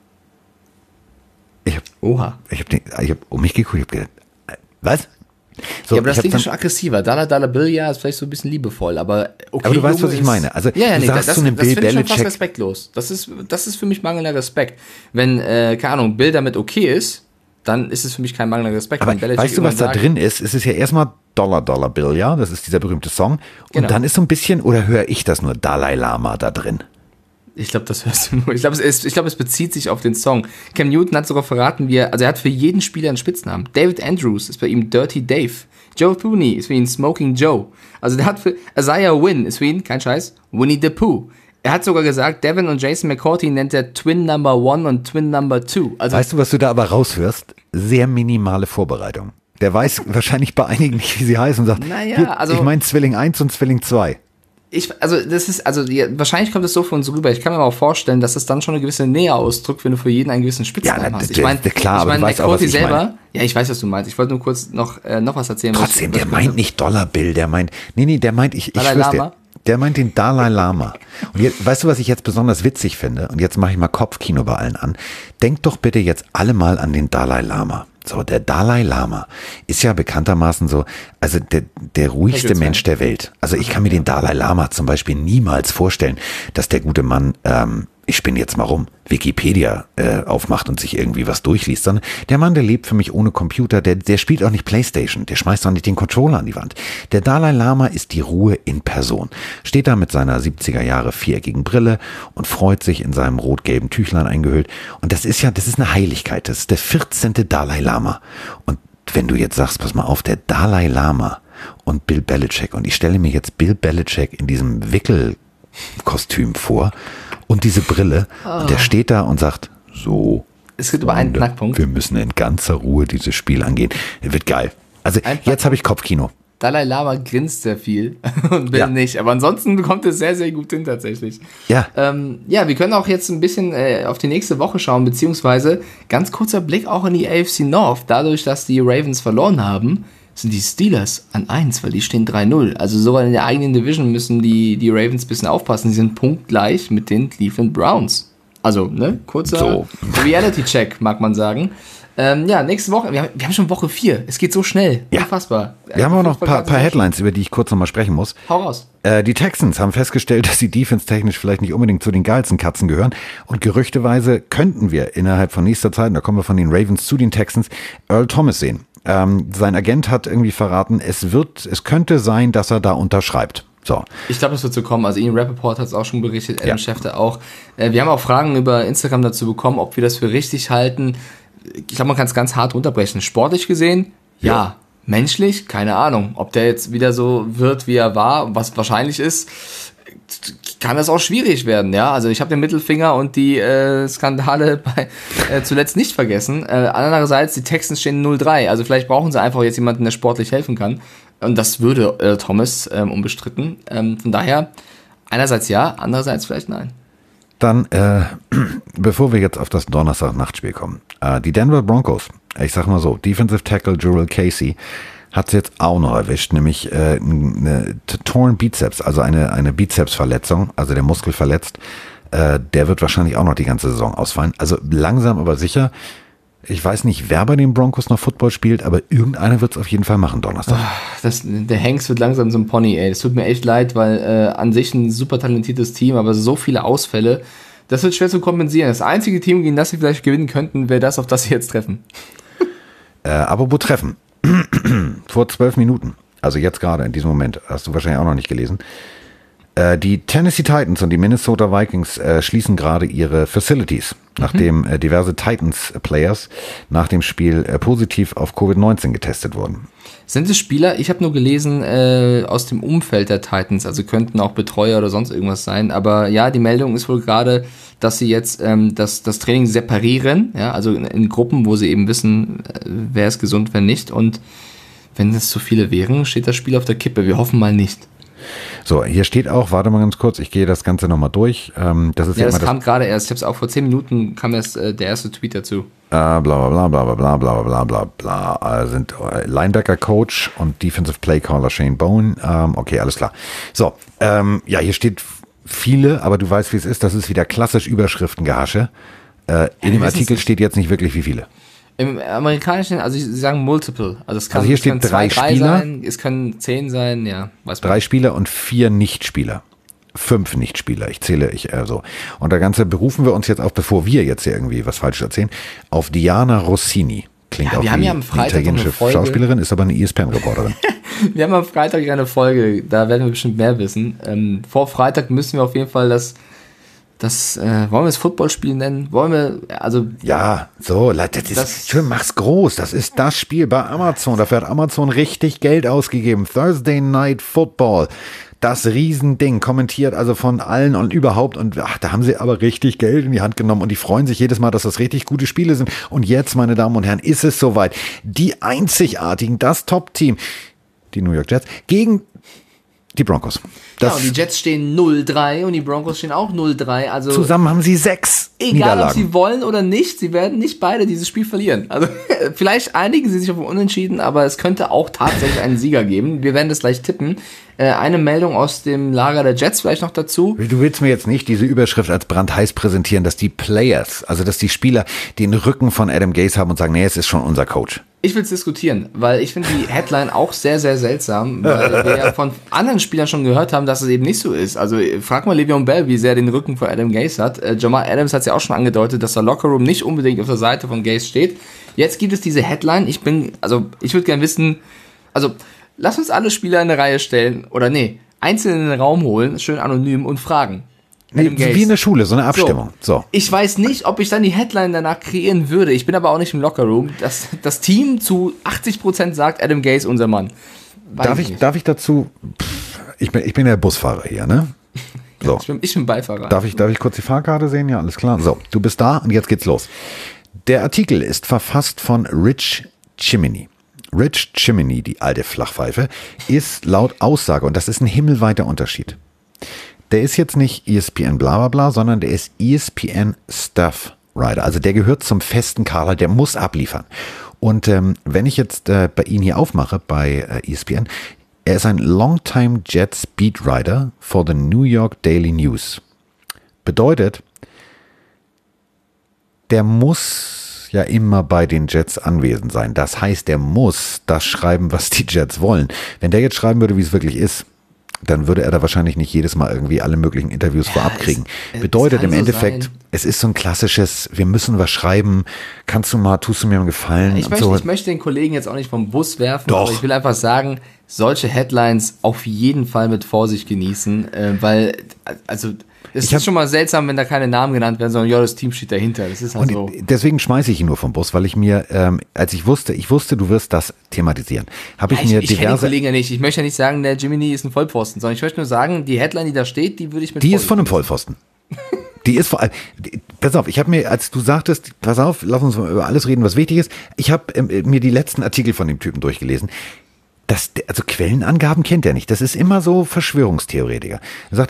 Ich hab, Oha. Ich habe ich hab um mich geguckt, ich hab gedacht, was? So, ja, aber das ich klingt dann, schon aggressiver. Dollar Dollar Bill, ja, ist vielleicht so ein bisschen liebevoll, aber okay. Aber du weißt, Junge, was ich ist, meine. Also, ja, ja, du nee, sagst das, zu einem das Bill finde ich schon fast Belichick, respektlos. Das ist, das ist für mich mangelnder Respekt. Wenn, äh, keine Ahnung, Bill damit okay ist, dann ist es für mich kein mangelnder Respekt. aber Wenn Belichick weißt du, was da sagt, drin ist? Es ist ja erstmal Dollar Dollar Bill, ja, das ist dieser berühmte Song. Und Genau. dann ist so ein bisschen, oder höre ich das nur, Dalai Lama da drin? Ich glaube, das hörst du nur. Ich glaube, es, ist- ich glaub, es bezieht sich auf den Song. Cam Newton hat sogar verraten, wie er, also er hat für jeden Spieler einen Spitznamen. David Andrews ist bei ihm Dirty Dave. Joe Thuney ist für ihn Smoking Joe. Also der hat für Isaiah Wynn ist für ihn, kein Scheiß, Winnie the Pooh. Er hat sogar gesagt, Devin und Jason McCourty nennt er Twin Number One und Twin Number Two. Also Weißt du, was du da aber raushörst? Sehr minimale Vorbereitung. Der weiß wahrscheinlich bei einigen nicht, wie sie heißen und sagt, Naja, hier, also- ich meine Zwilling eins und Zwilling zwei. ich, also das ist, also ja, wahrscheinlich kommt es so für uns rüber. Ich kann mir aber auch vorstellen, dass es dann schon eine gewisse Nähe ausdrückt, wenn du für jeden einen gewissen Spitznamen Ja, na, hast. Ich d- meine, d- klar, ich aber mein, du weißt auch, was McCourty ich selber, meine. ja, ich weiß, was du meinst. Ich wollte nur kurz noch, äh, noch was erzählen. was ich- Trotzdem, was der ich- meint nicht Dollar Bill, der meint, nee, nee, der meint, ich, ich Dalai schwör's dir, Lama? der meint den Dalai Lama. Und jetzt, weißt du, was ich jetzt besonders witzig finde? Und jetzt mache ich mal Kopfkino bei allen an. Denkt doch bitte jetzt alle mal an den Dalai Lama. So, der Dalai Lama ist ja bekanntermaßen so, also der, der ruhigste Pegel zwei. Mensch der Welt. Also ich kann mir den Dalai Lama zum Beispiel niemals vorstellen, dass der gute Mann, ähm, ich spinne jetzt mal rum, Wikipedia äh, aufmacht und sich irgendwie was durchliest, sondern der Mann, der lebt für mich ohne Computer, der, der spielt auch nicht Playstation, der schmeißt auch nicht den Controller an die Wand. Der Dalai Lama ist die Ruhe in Person. Steht da mit seiner siebziger Jahre viereckigen Brille und freut sich in seinem rot-gelben Tüchlein eingehüllt. Und das ist ja, das ist eine Heiligkeit, das ist der vierzehnte Dalai Lama. Und wenn du jetzt sagst, pass mal auf, der Dalai Lama und Bill Belichick, und ich stelle mir jetzt Bill Belichick in diesem Wickelkostüm vor und diese Brille, und der steht da und sagt, so, Es gibt aber einen Freunde, Knackpunkt. wir müssen in ganzer Ruhe dieses Spiel angehen. Wird geil. Also Ein jetzt habe ich Kopfkino. Dalai Lama grinst sehr viel und Bill Ja. nicht. Aber ansonsten bekommt es sehr, sehr gut hin tatsächlich. Ja. Ähm, ja, wir können auch jetzt ein bisschen äh, auf die nächste Woche schauen, beziehungsweise ganz kurzer Blick auch in die A F C North. Dadurch, dass die Ravens verloren haben, sind die Steelers an eins, weil die stehen drei null. Also sogar in der eigenen Division müssen die, die Ravens ein bisschen aufpassen. Sie sind punktgleich mit den Cleveland Browns. Also, ne, kurzer So. Reality-Check, mag man sagen. Ähm, ja, nächste Woche, wir haben, wir haben schon Woche vier. Es geht so schnell. Ja. Unfassbar. Wir haben auch noch ein paar, paar Headlines. Headlines, über die ich kurz nochmal sprechen muss. Hau raus. Äh, die Texans haben festgestellt, dass sie defense-technisch vielleicht nicht unbedingt zu den geilsten Katzen gehören. Und gerüchteweise könnten wir innerhalb von nächster Zeit, und da kommen wir von den Ravens zu den Texans, Earl Thomas sehen. Ähm, sein Agent hat irgendwie verraten, es wird, es könnte sein, dass er da unterschreibt. So. Ich glaube, es wird so kommen. Also Ian Rappaport hat es auch schon berichtet, Adam Ja. Schefter auch. Äh, wir haben auch Fragen über Instagram dazu bekommen, ob wir das für richtig halten. Ich glaube, man kann es ganz hart runterbrechen. Sportlich gesehen, ja. Ja. Menschlich, keine Ahnung. Ob der jetzt wieder so wird, wie er war, was wahrscheinlich ist, kann das auch schwierig werden, ja. Also ich habe den Mittelfinger und die äh, Skandale bei, äh, zuletzt nicht vergessen. Äh, andererseits, die Texans stehen null drei. Also vielleicht brauchen sie einfach jetzt jemanden, der sportlich helfen kann. Und das würde äh, Thomas ähm, unbestritten. Ähm, von daher, einerseits ja, andererseits vielleicht nein. Dann, äh, bevor wir jetzt auf das Donnerstag-Nachtspiel kommen, äh, die Denver Broncos, ich sag mal so, Defensive Tackle Jurel Casey hat es jetzt auch noch erwischt, nämlich äh, eine torn Bizeps, also eine, eine Bizepsverletzung, also der Muskel verletzt. Äh, der wird wahrscheinlich auch noch die ganze Saison ausfallen. Also langsam aber sicher Ich weiß nicht, wer bei den Broncos noch Football spielt, aber irgendeiner wird es auf jeden Fall machen Donnerstag. Das, der Hanks wird langsam so ein Pony, ey. Das tut mir echt leid, weil äh, an sich ein super talentiertes Team, aber so viele Ausfälle, das wird schwer zu kompensieren. Das einzige Team, gegen das sie vielleicht gewinnen könnten, wäre das, auf das sie jetzt treffen. Äh, apropos Treffen. Vor zwölf Minuten, also jetzt gerade in diesem Moment, hast du wahrscheinlich auch noch nicht gelesen, äh, die Tennessee Titans und die Minnesota Vikings äh, schließen gerade ihre Facilities, nachdem äh, diverse Titans-Players nach dem Spiel äh, positiv auf Covid neunzehn getestet wurden. Sind es Spieler? Ich habe nur gelesen äh, aus dem Umfeld der Titans, also könnten auch Betreuer oder sonst irgendwas sein. Aber ja, die Meldung ist wohl gerade, dass sie jetzt ähm, das, das Training separieren, ja, also in, in Gruppen, wo sie eben wissen, äh, wer ist gesund, wer nicht. Und wenn es zu viele wären, steht das Spiel auf der Kippe. Wir hoffen mal nicht. So, hier steht auch, warte mal ganz kurz, ich gehe das Ganze nochmal durch. Ähm, das ist ja, ja das immer kam das, gerade erst. Ich habe es auch vor zehn Minuten, kam erst äh, der erste Tweet dazu. Äh, bla bla bla bla bla bla bla bla bla. Äh, sind äh, Linebacker-Coach und Defensive Play-Caller Shane Bowen. Ähm, okay, alles klar. So, ähm, ja, hier steht viele, aber du weißt, wie es ist. Das ist wieder klassisch Überschriftengehasche. Äh, in dem Artikel steht jetzt nicht wirklich, wie viele. Im amerikanischen, also sie sagen multiple. Also es kann, Also hier es steht kann drei zwei, drei Spieler. sein, es können zehn sein, ja. Weiß man. Drei Spieler und vier Nichtspieler. Fünf Nichtspieler, ich zähle ich äh, so. Und das Ganze berufen wir uns jetzt auch, bevor wir jetzt hier irgendwie was falsch erzählen, auf Diana Rossini. Klingt Ja, auch wir haben wie ja am Freitag eine italienische noch eine Folge. Schauspielerin, ist aber eine E S P N-Reporterin. Wir haben am Freitag eine Folge, da werden wir bestimmt mehr wissen. Ähm, vor Freitag müssen wir auf jeden Fall das, das äh, wollen wir es Footballspiel nennen? Wollen wir, also Ja, so, das ist, Das- schön, mach's groß. Das ist das Spiel bei Amazon. Dafür hat Amazon richtig Geld ausgegeben. Thursday Night Football. Das Riesending, kommentiert also von allen und überhaupt. Und ach, da haben sie aber richtig Geld in die Hand genommen. Und die freuen sich jedes Mal, dass das richtig gute Spiele sind. Und jetzt, meine Damen und Herren, ist es soweit. Die einzigartigen, das Top-Team, die New York Jets, gegen die Broncos. ja, Das und die Jets stehen null drei und die Broncos stehen auch null drei. Also zusammen haben sie sechs egal, ob Niederlagen. sie wollen oder nicht, sie werden nicht beide dieses Spiel verlieren. Also vielleicht einigen sie sich auf ein Unentschieden, aber es könnte auch tatsächlich einen Sieger geben. Wir werden das gleich tippen. Äh, eine Meldung aus dem Lager der Jets vielleicht noch dazu. Du willst mir jetzt nicht diese Überschrift als brandheiß präsentieren, dass die Players, also dass die Spieler den Rücken von Adam Gase haben und sagen, nee, es ist schon unser Coach. Ich will es diskutieren, weil ich finde die Headline auch sehr, sehr seltsam, weil wir ja von anderen Spielern schon gehört haben, dass es eben nicht so ist. Also frag mal Le'Veon Bell, wie sehr er den Rücken von Adam Gase hat. Äh, Jamal Adams hat es ja auch schon angedeutet, dass der Lockerroom nicht unbedingt auf der Seite von Gase steht. Jetzt gibt es diese Headline. Ich bin, also ich würde gerne wissen, also lass uns alle Spieler in eine Reihe stellen oder nee, einzeln in den Raum holen, schön anonym und fragen. Nee, Adam Gase. wie in der Schule, so eine Abstimmung. So. Ich weiß nicht, ob ich dann die Headline danach kreieren würde. Ich bin aber auch nicht im Lockerroom. Das, das Team zu achtzig Prozent sagt Adam Gase, unser Mann. Weiß Darf ich, nicht. darf ich dazu, pff, ich bin, ich bin der Busfahrer hier, ne? So. Ich bin, ich bin Beifahrer. Darf ich, darf ich kurz die Fahrkarte sehen? Ja, alles klar. So, du bist da und jetzt geht's los. Der Artikel ist verfasst von Rich Chimney. Rich Chimney, die alte Flachpfeife, ist laut Aussage, und das ist ein himmelweiter Unterschied, der ist jetzt nicht E S P N bla bla bla, sondern der ist E S P N Staff Writer. Also der gehört zum festen Kader, der muss abliefern. Und ähm, wenn ich jetzt äh, bei Ihnen hier aufmache, bei äh, E S P N, er ist ein Longtime Jets Beat Writer for the New York Daily News. Bedeutet, der muss ja immer bei den Jets anwesend sein. Das heißt, der muss das schreiben, was die Jets wollen. Wenn der jetzt schreiben würde, wie es wirklich ist, dann würde er da wahrscheinlich nicht jedes Mal irgendwie alle möglichen Interviews Ja, vorab es- kriegen. es Bedeutet kann im so Endeffekt, sein. es ist so ein klassisches, wir müssen was schreiben, kannst du mal, tust du mir einen Gefallen? Ich und möchte, so. ich möchte den Kollegen jetzt auch nicht vom Bus werfen, Doch. aber ich will einfach sagen, solche Headlines auf jeden Fall mit Vorsicht genießen, äh, weil, also, es Ich ist hab- schon mal seltsam, wenn da keine Namen genannt werden, sondern ja, das Team steht dahinter. Das ist halt Und so. deswegen schmeiße ich ihn nur vom Bus, weil ich mir, ähm, als ich wusste, ich wusste, du wirst das thematisieren, habe ich Ja, ich mir ich kenne den diverse, Kollegen ja nicht. Ich möchte ja nicht sagen, der Jiminy ist ein Vollpfosten, sondern ich möchte nur sagen, die Headline, die da steht, die würde ich mit die ist Vorsicht von einem Vollpfosten. Die ist vor allem, die- pass auf, ich habe mir, als du sagtest, pass auf, lass uns mal über alles reden, was wichtig ist, ich habe ähm, mir die letzten Artikel von dem Typen durchgelesen. Das, also Quellenangaben kennt er nicht. Das ist immer so Verschwörungstheoretiker. Er sagt immer,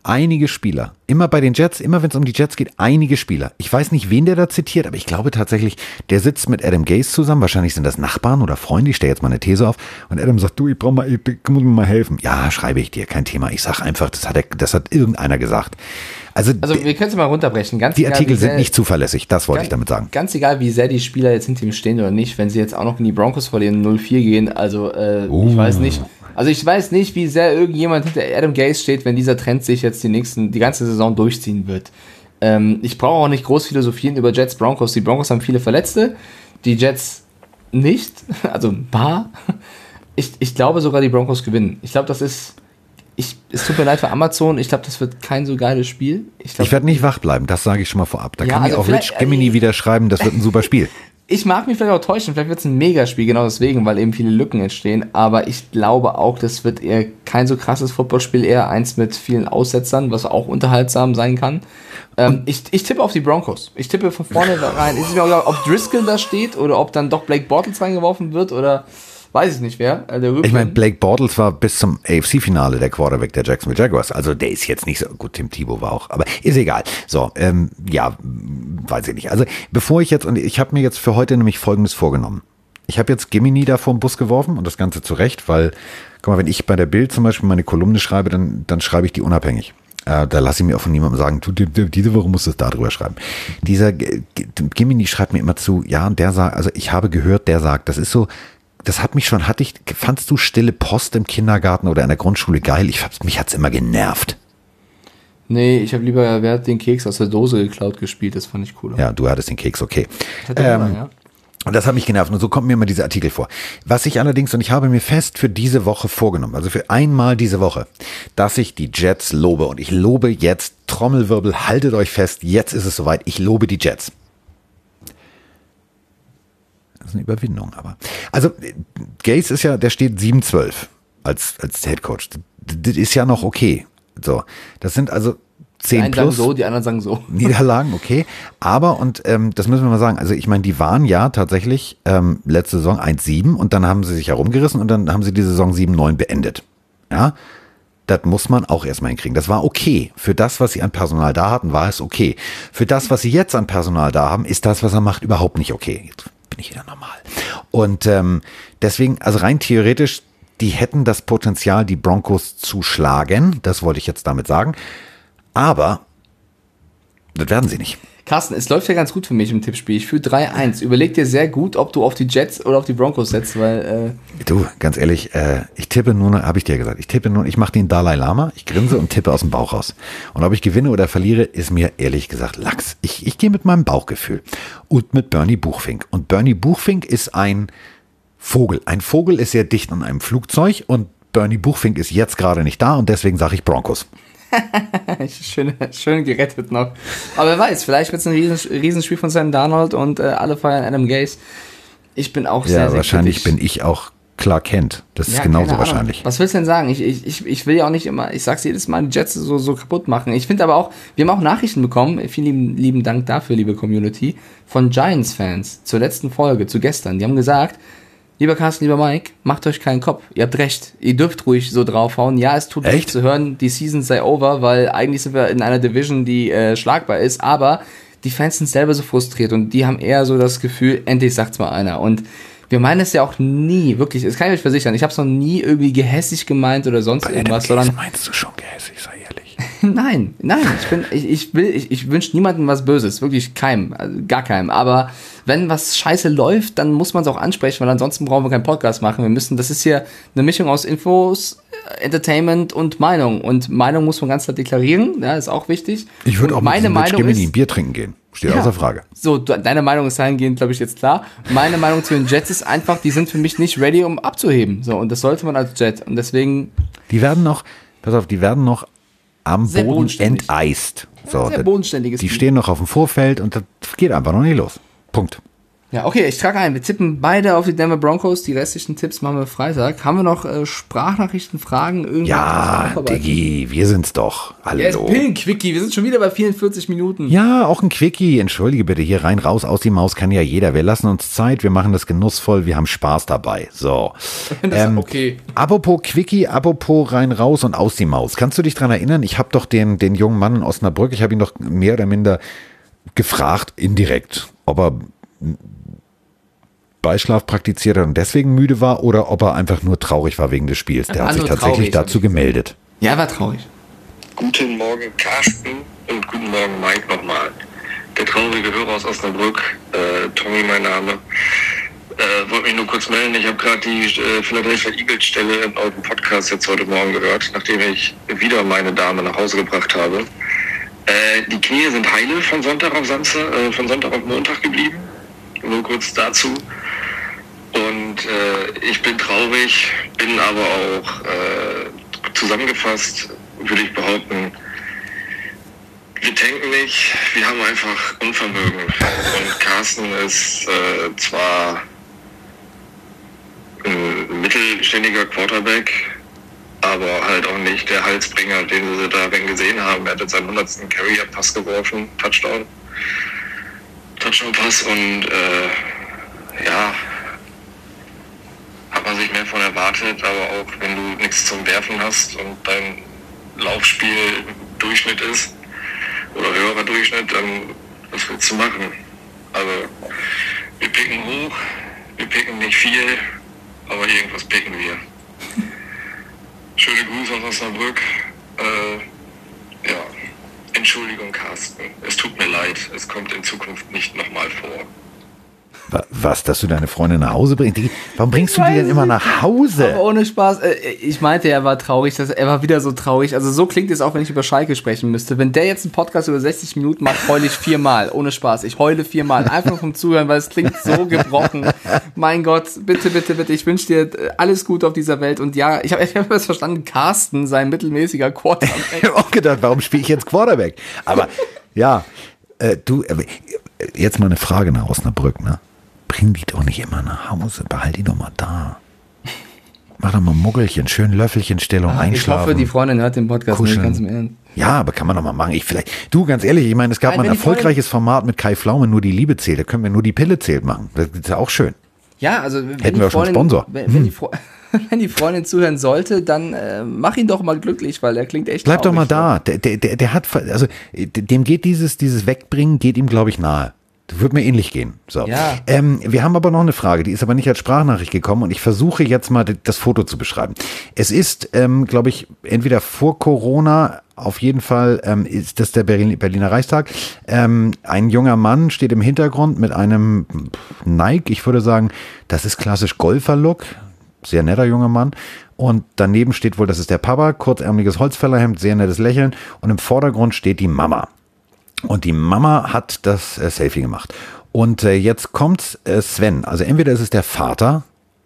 Einige Spieler. Immer bei den Jets, immer wenn es um die Jets geht, einige Spieler. Ich weiß nicht, wen der da zitiert, aber ich glaube tatsächlich, der sitzt mit Adam Gase zusammen. Wahrscheinlich sind das Nachbarn oder Freunde. Ich stelle jetzt mal eine These auf. Und Adam sagt, du, ich brauch mal, ich muss mir mal helfen. Ja, schreibe ich dir, kein Thema. Ich sag einfach, das hat, er, das hat irgendeiner gesagt. Also, Also wir können es mal runterbrechen. Ganz die egal, Artikel sehr, sind nicht zuverlässig, das wollte ganz, ich damit sagen. Ganz egal, wie sehr die Spieler jetzt hinter ihm stehen oder nicht, wenn sie jetzt auch noch in die Broncos verlieren, null vier gehen, also äh, Uh. ich weiß nicht. Also ich weiß nicht, wie sehr irgendjemand hinter Adam Gase steht, wenn dieser Trend sich jetzt die nächsten, die ganze Saison durchziehen wird. Ähm, ich brauche auch nicht groß philosophieren über Jets Broncos. Die Broncos haben viele Verletzte, die Jets nicht, also ein paar. Ich, ich glaube sogar, die Broncos gewinnen. Ich glaube, das ist, ich, es tut mir leid für Amazon, ich glaube, das wird kein so geiles Spiel. Ich, glaub, Ich werde nicht wach bleiben, das sage ich schon mal vorab. Da Ja, kann mir also auch Rich vielleicht- Gemini wieder schreiben, das wird ein super Spiel. Ich mag mich vielleicht auch täuschen, vielleicht wird es ein Megaspiel, genau deswegen, weil eben viele Lücken entstehen, aber ich glaube auch, das wird eher kein so krasses Footballspiel, eher eins mit vielen Aussetzern, was auch unterhaltsam sein kann. Ähm, ich, ich tippe auf die Broncos. Ich tippe von vorne rein. Ist mir egal, ob Driscoll da steht oder ob dann doch Blake Bortles reingeworfen wird oder weiß ich nicht wer. Äh, der Ich meine, Blake Bortles war bis zum A F C-Finale der Quarterback der Jacksonville Jaguars. Also der ist jetzt nicht so gut. Tim Tebow war auch, aber ist egal. So, ähm, ja, weiß ich nicht. Also bevor ich jetzt, und ich habe mir jetzt für heute nämlich Folgendes vorgenommen. Ich habe jetzt Gemini da vor den Bus geworfen und das Ganze zurecht, weil, guck mal, wenn ich bei der Bild zum Beispiel meine Kolumne schreibe, dann, dann schreibe ich die unabhängig. Äh, da lasse ich mir auch von niemandem sagen, du, diese Woche musst du es da drüber schreiben. Dieser G- G- Gemini schreibt mir immer zu, ja, der sagt, also ich habe gehört, der sagt, das ist so, das hat mich schon, hatte ich, fandst du Stille Post im Kindergarten oder in der Grundschule geil? Ich hab's, mich hat's immer genervt. Nee, ich habe lieber, wer hat den Keks aus der Dose geklaut gespielt, das fand ich cooler. Ja, du hattest den Keks, okay. Hat der Ähm, Hunger, ja? Und das hat mich genervt. Und so kommen mir immer diese Artikel vor. Was ich allerdings, und ich habe mir fest für diese Woche vorgenommen, also für einmal diese Woche, dass ich die Jets lobe. Und ich lobe jetzt, Trommelwirbel, haltet euch fest, jetzt ist es soweit, ich lobe die Jets. Das ist eine Überwindung, aber. Also, Gase ist ja, der steht sieben zwölf als, als Head Coach. Das ist ja noch okay. So. Das sind also Die zehn einen sagen plus. so, die anderen sagen so. Niederlagen, okay. Aber, und ähm, das müssen wir mal sagen, also ich meine, die waren ja tatsächlich ähm, letzte Saison eins sieben und dann haben sie sich herumgerissen und dann haben sie die Saison sieben neun beendet. Ja, das muss man auch erstmal hinkriegen. Das war okay. Für das, was sie an Personal da hatten, war es okay. Für das, was sie jetzt an Personal da haben, ist das, was er macht, überhaupt nicht okay. Jetzt bin ich wieder normal. Und ähm, deswegen, also rein theoretisch, die hätten das Potenzial, die Broncos zu schlagen. Das wollte ich jetzt damit sagen. Aber das werden sie nicht. Carsten, es läuft ja ganz gut für mich im Tippspiel. Ich führe drei eins. Überleg dir sehr gut, ob du auf die Jets oder auf die Broncos setzt, weil äh, Du, ganz ehrlich, äh, ich tippe nur, habe ich dir gesagt, ich tippe nur, ich mache den Dalai Lama, ich grinse und tippe aus dem Bauch raus. Und ob ich gewinne oder verliere, ist mir ehrlich gesagt Lachs. Ich, ich gehe mit meinem Bauchgefühl und mit Bernie Buchfink. Und Bernie Buchfink ist ein Vogel. Ein Vogel ist sehr dicht an einem Flugzeug und Bernie Buchfink ist jetzt gerade nicht da und deswegen sage ich Broncos. schön, schön gerettet noch. Aber wer weiß, vielleicht wird es ein Riesen, Riesenspiel von Sam Darnold und äh, alle feiern Adam Gase. Ich bin auch sehr, Ja, sehr wahrscheinlich kritisch. bin ich auch Clark Kent. Das ist Ja, genauso keine Ahnung. wahrscheinlich. Was willst du denn sagen? Ich, ich, ich, ich will ja auch nicht immer, ich sag's jedes Mal, die Jets so, so kaputt machen. Ich finde aber auch, wir haben auch Nachrichten bekommen, vielen lieben, lieben Dank dafür, liebe Community, von Giants-Fans zur letzten Folge, zu gestern. Die haben gesagt, lieber Carsten, lieber Mike, macht euch keinen Kopf. Ihr habt recht. Ihr dürft ruhig so draufhauen. Ja, es tut weh Echt? zu hören, die Season sei over, weil eigentlich sind wir in einer Division, die äh, schlagbar ist, aber die Fans sind selber so frustriert und die haben eher so das Gefühl, endlich sagt's mal einer. Und wir meinen es ja auch nie, wirklich, das kann ich euch versichern, ich habe es noch nie irgendwie gehässig gemeint oder sonst Bei irgendwas, Adam Gase sondern meinst du schon gehässig, sei ehrlich. nein, nein, ich bin, ich, ich will, ich, ich wünsche niemandem was Böses, wirklich keinem, also gar keinem, aber wenn was scheiße läuft, dann muss man es auch ansprechen, weil ansonsten brauchen wir keinen Podcast machen, wir müssen, das ist hier eine Mischung aus Infos, Entertainment und Meinung und Meinung muss man ganz klar deklarieren, ja, ist auch wichtig. Ich würde Und auch mit meine diesem Rich Meinung Gemini ist, ein Bier trinken gehen. Steht Ja. außer Frage. so, du, deine Meinung ist dahingehend, glaube ich, jetzt klar. Meine Meinung zu den Jets ist einfach, die sind für mich nicht ready, um abzuheben. So, und das sollte man als Jet. Und deswegen Die werden noch, pass auf, die werden noch am Sehr Boden bodenständig. enteist. So, sehr das- bodenständiges Die Team. stehen noch auf dem Vorfeld und das geht einfach noch nicht los. Punkt. Ja, okay, ich trage ein. Wir tippen beide auf die Denver Broncos. Die restlichen Tipps machen wir Freitag. Haben wir noch äh, Sprachnachrichten, Fragen? Irgendwas Ja, Diggi, wir sind's doch. Hallo. Ja, es bin ein Quickie. Wir sind schon wieder bei vierundvierzig Minuten. Ja, auch ein Quickie. Entschuldige bitte, hier rein, raus, aus die Maus kann ja jeder. Wir lassen uns Zeit, wir machen das genussvoll, wir haben Spaß dabei. So. Das ist okay. Apropos Quickie, apropos rein, raus und aus die Maus. Kannst du dich dran erinnern? Ich habe doch den, den jungen Mann in Osnabrück, ich habe ihn doch mehr oder minder gefragt, indirekt, ob er Beischlaf praktiziert hat und deswegen müde war oder ob er einfach nur traurig war wegen des Spiels. Der Er war hat sich nur tatsächlich traurig, dazu hab ich gemeldet. Ja, war traurig. Guten Morgen, Carsten, und guten Morgen, Mike, nochmal. Der traurige Hörer aus Osnabrück, äh, Tommy mein Name. Äh, wollte mich nur kurz melden. Ich habe gerade die äh, Philadelphia Eagles Stelle in eurem Podcast jetzt heute Morgen gehört, nachdem ich wieder meine Dame nach Hause gebracht habe. Äh, die Knie sind heile von Sonntag auf Samstag, äh, von Sonntag auf Montag geblieben. Nur kurz dazu. Und äh, ich bin traurig, bin aber auch äh, zusammengefasst, würde ich behaupten, wir tanken nicht, wir haben einfach Unvermögen. Und Carsten ist äh, zwar ein mittelständiger Quarterback, aber halt auch nicht der Halsbringer, den sie da gesehen haben. Er hat jetzt seinen hundertsten Carrier-Pass geworfen, Touchdown. Touchdown-Pass und äh, ja, hat man sich mehr von erwartet, aber auch wenn du nichts zum Werfen hast und dein Laufspiel Durchschnitt ist oder höherer Durchschnitt, dann was willst du machen? Also wir picken hoch, wir picken nicht viel, aber irgendwas picken wir. Schöne Grüße aus Osnabrück. Äh, ja, Entschuldigung, Carsten. Es tut mir leid, es kommt in Zukunft nicht nochmal vor. Was, dass du deine Freundin nach Hause bringst? Warum bringst du die denn immer nach Hause? Aber ohne Spaß. Ich meinte, er war traurig. Er war wieder so traurig. Also so klingt es auch, wenn ich über Schalke sprechen müsste. Wenn der jetzt einen Podcast über sechzig Minuten macht, heule ich viermal. Ohne Spaß. Ich heule viermal. Einfach vom Zuhören, weil es klingt so gebrochen. Mein Gott, bitte, bitte, bitte. Ich wünsche dir alles Gute auf dieser Welt. Und ja, ich habe ich hab das verstanden. Carsten, sein mittelmäßiger Quarterback. Ich habe auch gedacht, warum spiele ich jetzt Quarterback? Aber ja, äh, du, äh, jetzt mal eine Frage nach Osnabrück, ne? Bring die doch nicht immer nach Hause, behalt die doch mal da. Mach doch mal Muggelchen, schön Löffelchenstellung, Ah, einschlafen. Ich hoffe, die Freundin hört den Podcast kuscheln. nicht ganz im Ernst. Ja, aber kann man doch mal machen. Ich vielleicht, du, ganz ehrlich, ich meine, es gab Nein, mal ein wenn die erfolgreiches Format mit Kai Pflaume, nur die Liebe zählt. Da können wir nur die Pille zählt machen. Das ist ja auch schön. Ja, also wenn Hätten die wir schon Freundin, Sponsor. Wenn, wenn, die Fre- wenn die Freundin zuhören sollte, dann äh, mach ihn doch mal glücklich, weil er klingt echt Bleib doch mal traurig. da. Der, der, der, der hat, also dem geht dieses, dieses Wegbringen, geht ihm, glaube ich, nahe. Das wird mir ähnlich gehen. So. Ja. Ähm, wir haben aber noch eine Frage, die ist aber nicht als Sprachnachricht gekommen und ich versuche jetzt mal das Foto zu beschreiben. Es ist, ähm, glaube ich, entweder vor Corona, auf jeden Fall ähm, ist das der Berlin, Berliner Reichstag. Ähm, ein junger Mann steht im Hintergrund mit einem Nike, ich würde sagen, das ist klassisch Golfer-Look. Sehr netter junger Mann. Und daneben steht wohl, das ist der Papa, kurzärmeliges Holzfällerhemd, sehr nettes Lächeln. Und im Vordergrund steht die Mama. Und die Mama hat das äh, Selfie gemacht. Und äh, jetzt kommt äh, Sven. Also entweder ist es der Vater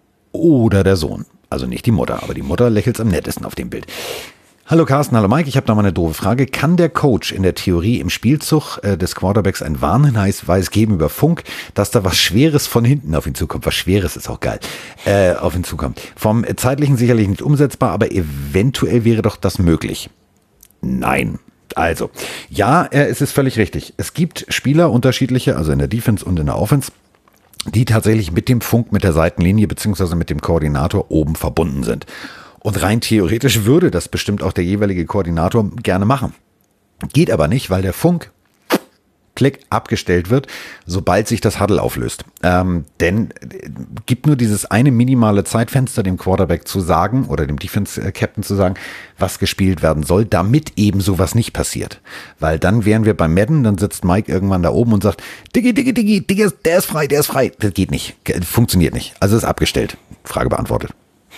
oder der Sohn. Also nicht die Mutter, aber die Mutter lächelt am nettesten auf dem Bild. Hallo Carsten, hallo Mike, ich habe da mal eine doofe Frage. Kann der Coach in der Theorie im Spielzug äh, des Quarterbacks ein Warnhinweis geben über Funk, dass da was Schweres von hinten auf ihn zukommt? Was Schweres ist auch geil, äh, auf ihn zukommt. Vom äh, zeitlichen sicherlich nicht umsetzbar, aber eventuell wäre doch das möglich. Nein. Also, ja, es ist völlig richtig. Es gibt Spieler unterschiedliche, also in der Defense und in der Offense, die tatsächlich mit dem Funk, mit der Seitenlinie beziehungsweise mit dem Koordinator oben verbunden sind. Und rein theoretisch würde das bestimmt auch der jeweilige Koordinator gerne machen. Geht aber nicht, weil der Funk, Klick, abgestellt wird, sobald sich das Huddle auflöst. Ähm, denn äh, gibt nur dieses eine minimale Zeitfenster, dem Quarterback zu sagen oder dem Defense-Captain zu sagen, was gespielt werden soll, damit eben sowas nicht passiert. Weil dann wären wir beim Madden, dann sitzt Mike irgendwann da oben und sagt, Diggi, Diggi, Diggi, Diggi, der ist frei, der ist frei. Das geht nicht, funktioniert nicht. Also ist abgestellt. Frage beantwortet.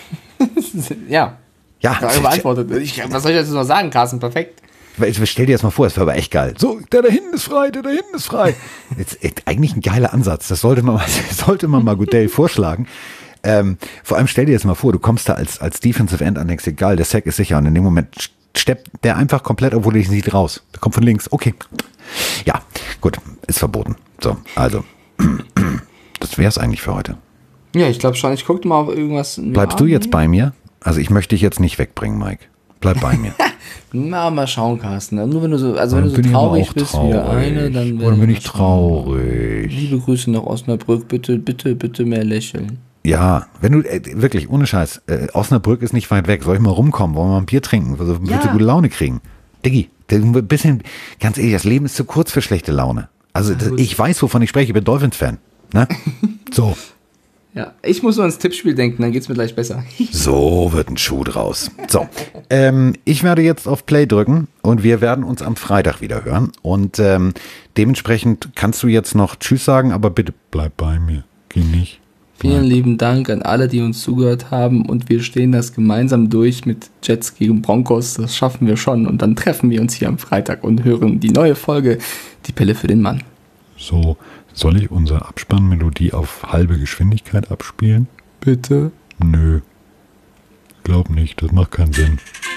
Ja. Ja. Frage beantwortet. Ich, was soll ich jetzt noch sagen, Carsten? Perfekt. Stell dir das mal vor, es war aber echt geil. So, der da hinten ist frei, der da hinten ist frei. Jetzt, eigentlich ein geiler Ansatz. Das sollte man mal, sollte man mal Goodell vorschlagen. Ähm, vor allem stell dir das mal vor, du kommst da als, als Defensive End an, denkst dir, geil, der Sack ist sicher. Und in dem Moment steppt der einfach komplett, obwohl er dich nicht raus. Der kommt von links. Okay. Ja, gut, ist verboten. So, also. das wäre es eigentlich für heute. Ja, ich glaube schon. Ich gucke mal auf irgendwas. Bleibst du jetzt bei mir? Also ich möchte dich jetzt nicht wegbringen, Mike. Bleib bei mir. Na, mal schauen, Carsten. Nur wenn du so, also wenn Dann du so bin ich aber traurig auch bist traurig. wie der eine, dann Oder bin ich schauen. traurig? Liebe Grüße nach Osnabrück. Bitte, bitte, bitte mehr lächeln. Ja, wenn du, äh, wirklich, ohne Scheiß, äh, Osnabrück ist nicht weit weg. Soll ich mal rumkommen? Wollen wir mal ein Bier trinken? Also, ja. Willst du gute Laune kriegen? Diggi, ein bisschen, ganz ehrlich, das Leben ist zu kurz für schlechte Laune. Also das, ich weiß, wovon ich spreche. Ich bin Dolphins-Fan. Ne? So. Ja, ich muss nur ans Tippspiel denken, dann geht's mir gleich besser. So wird ein Schuh draus. So, ähm, ich werde jetzt auf Play drücken und wir werden uns am Freitag wieder hören. Und ähm, dementsprechend kannst du jetzt noch Tschüss sagen, aber bitte bleib bei mir. Geh nicht. Vielen lieben Dank an alle, die uns zugehört haben und wir stehen das gemeinsam durch mit Jets gegen Broncos. Das schaffen wir schon und dann treffen wir uns hier am Freitag und hören die neue Folge, die Pille für den Mann. So, soll ich unsere Abspannmelodie auf halbe Geschwindigkeit abspielen? Bitte? Nö. Glaub nicht, das macht keinen Sinn.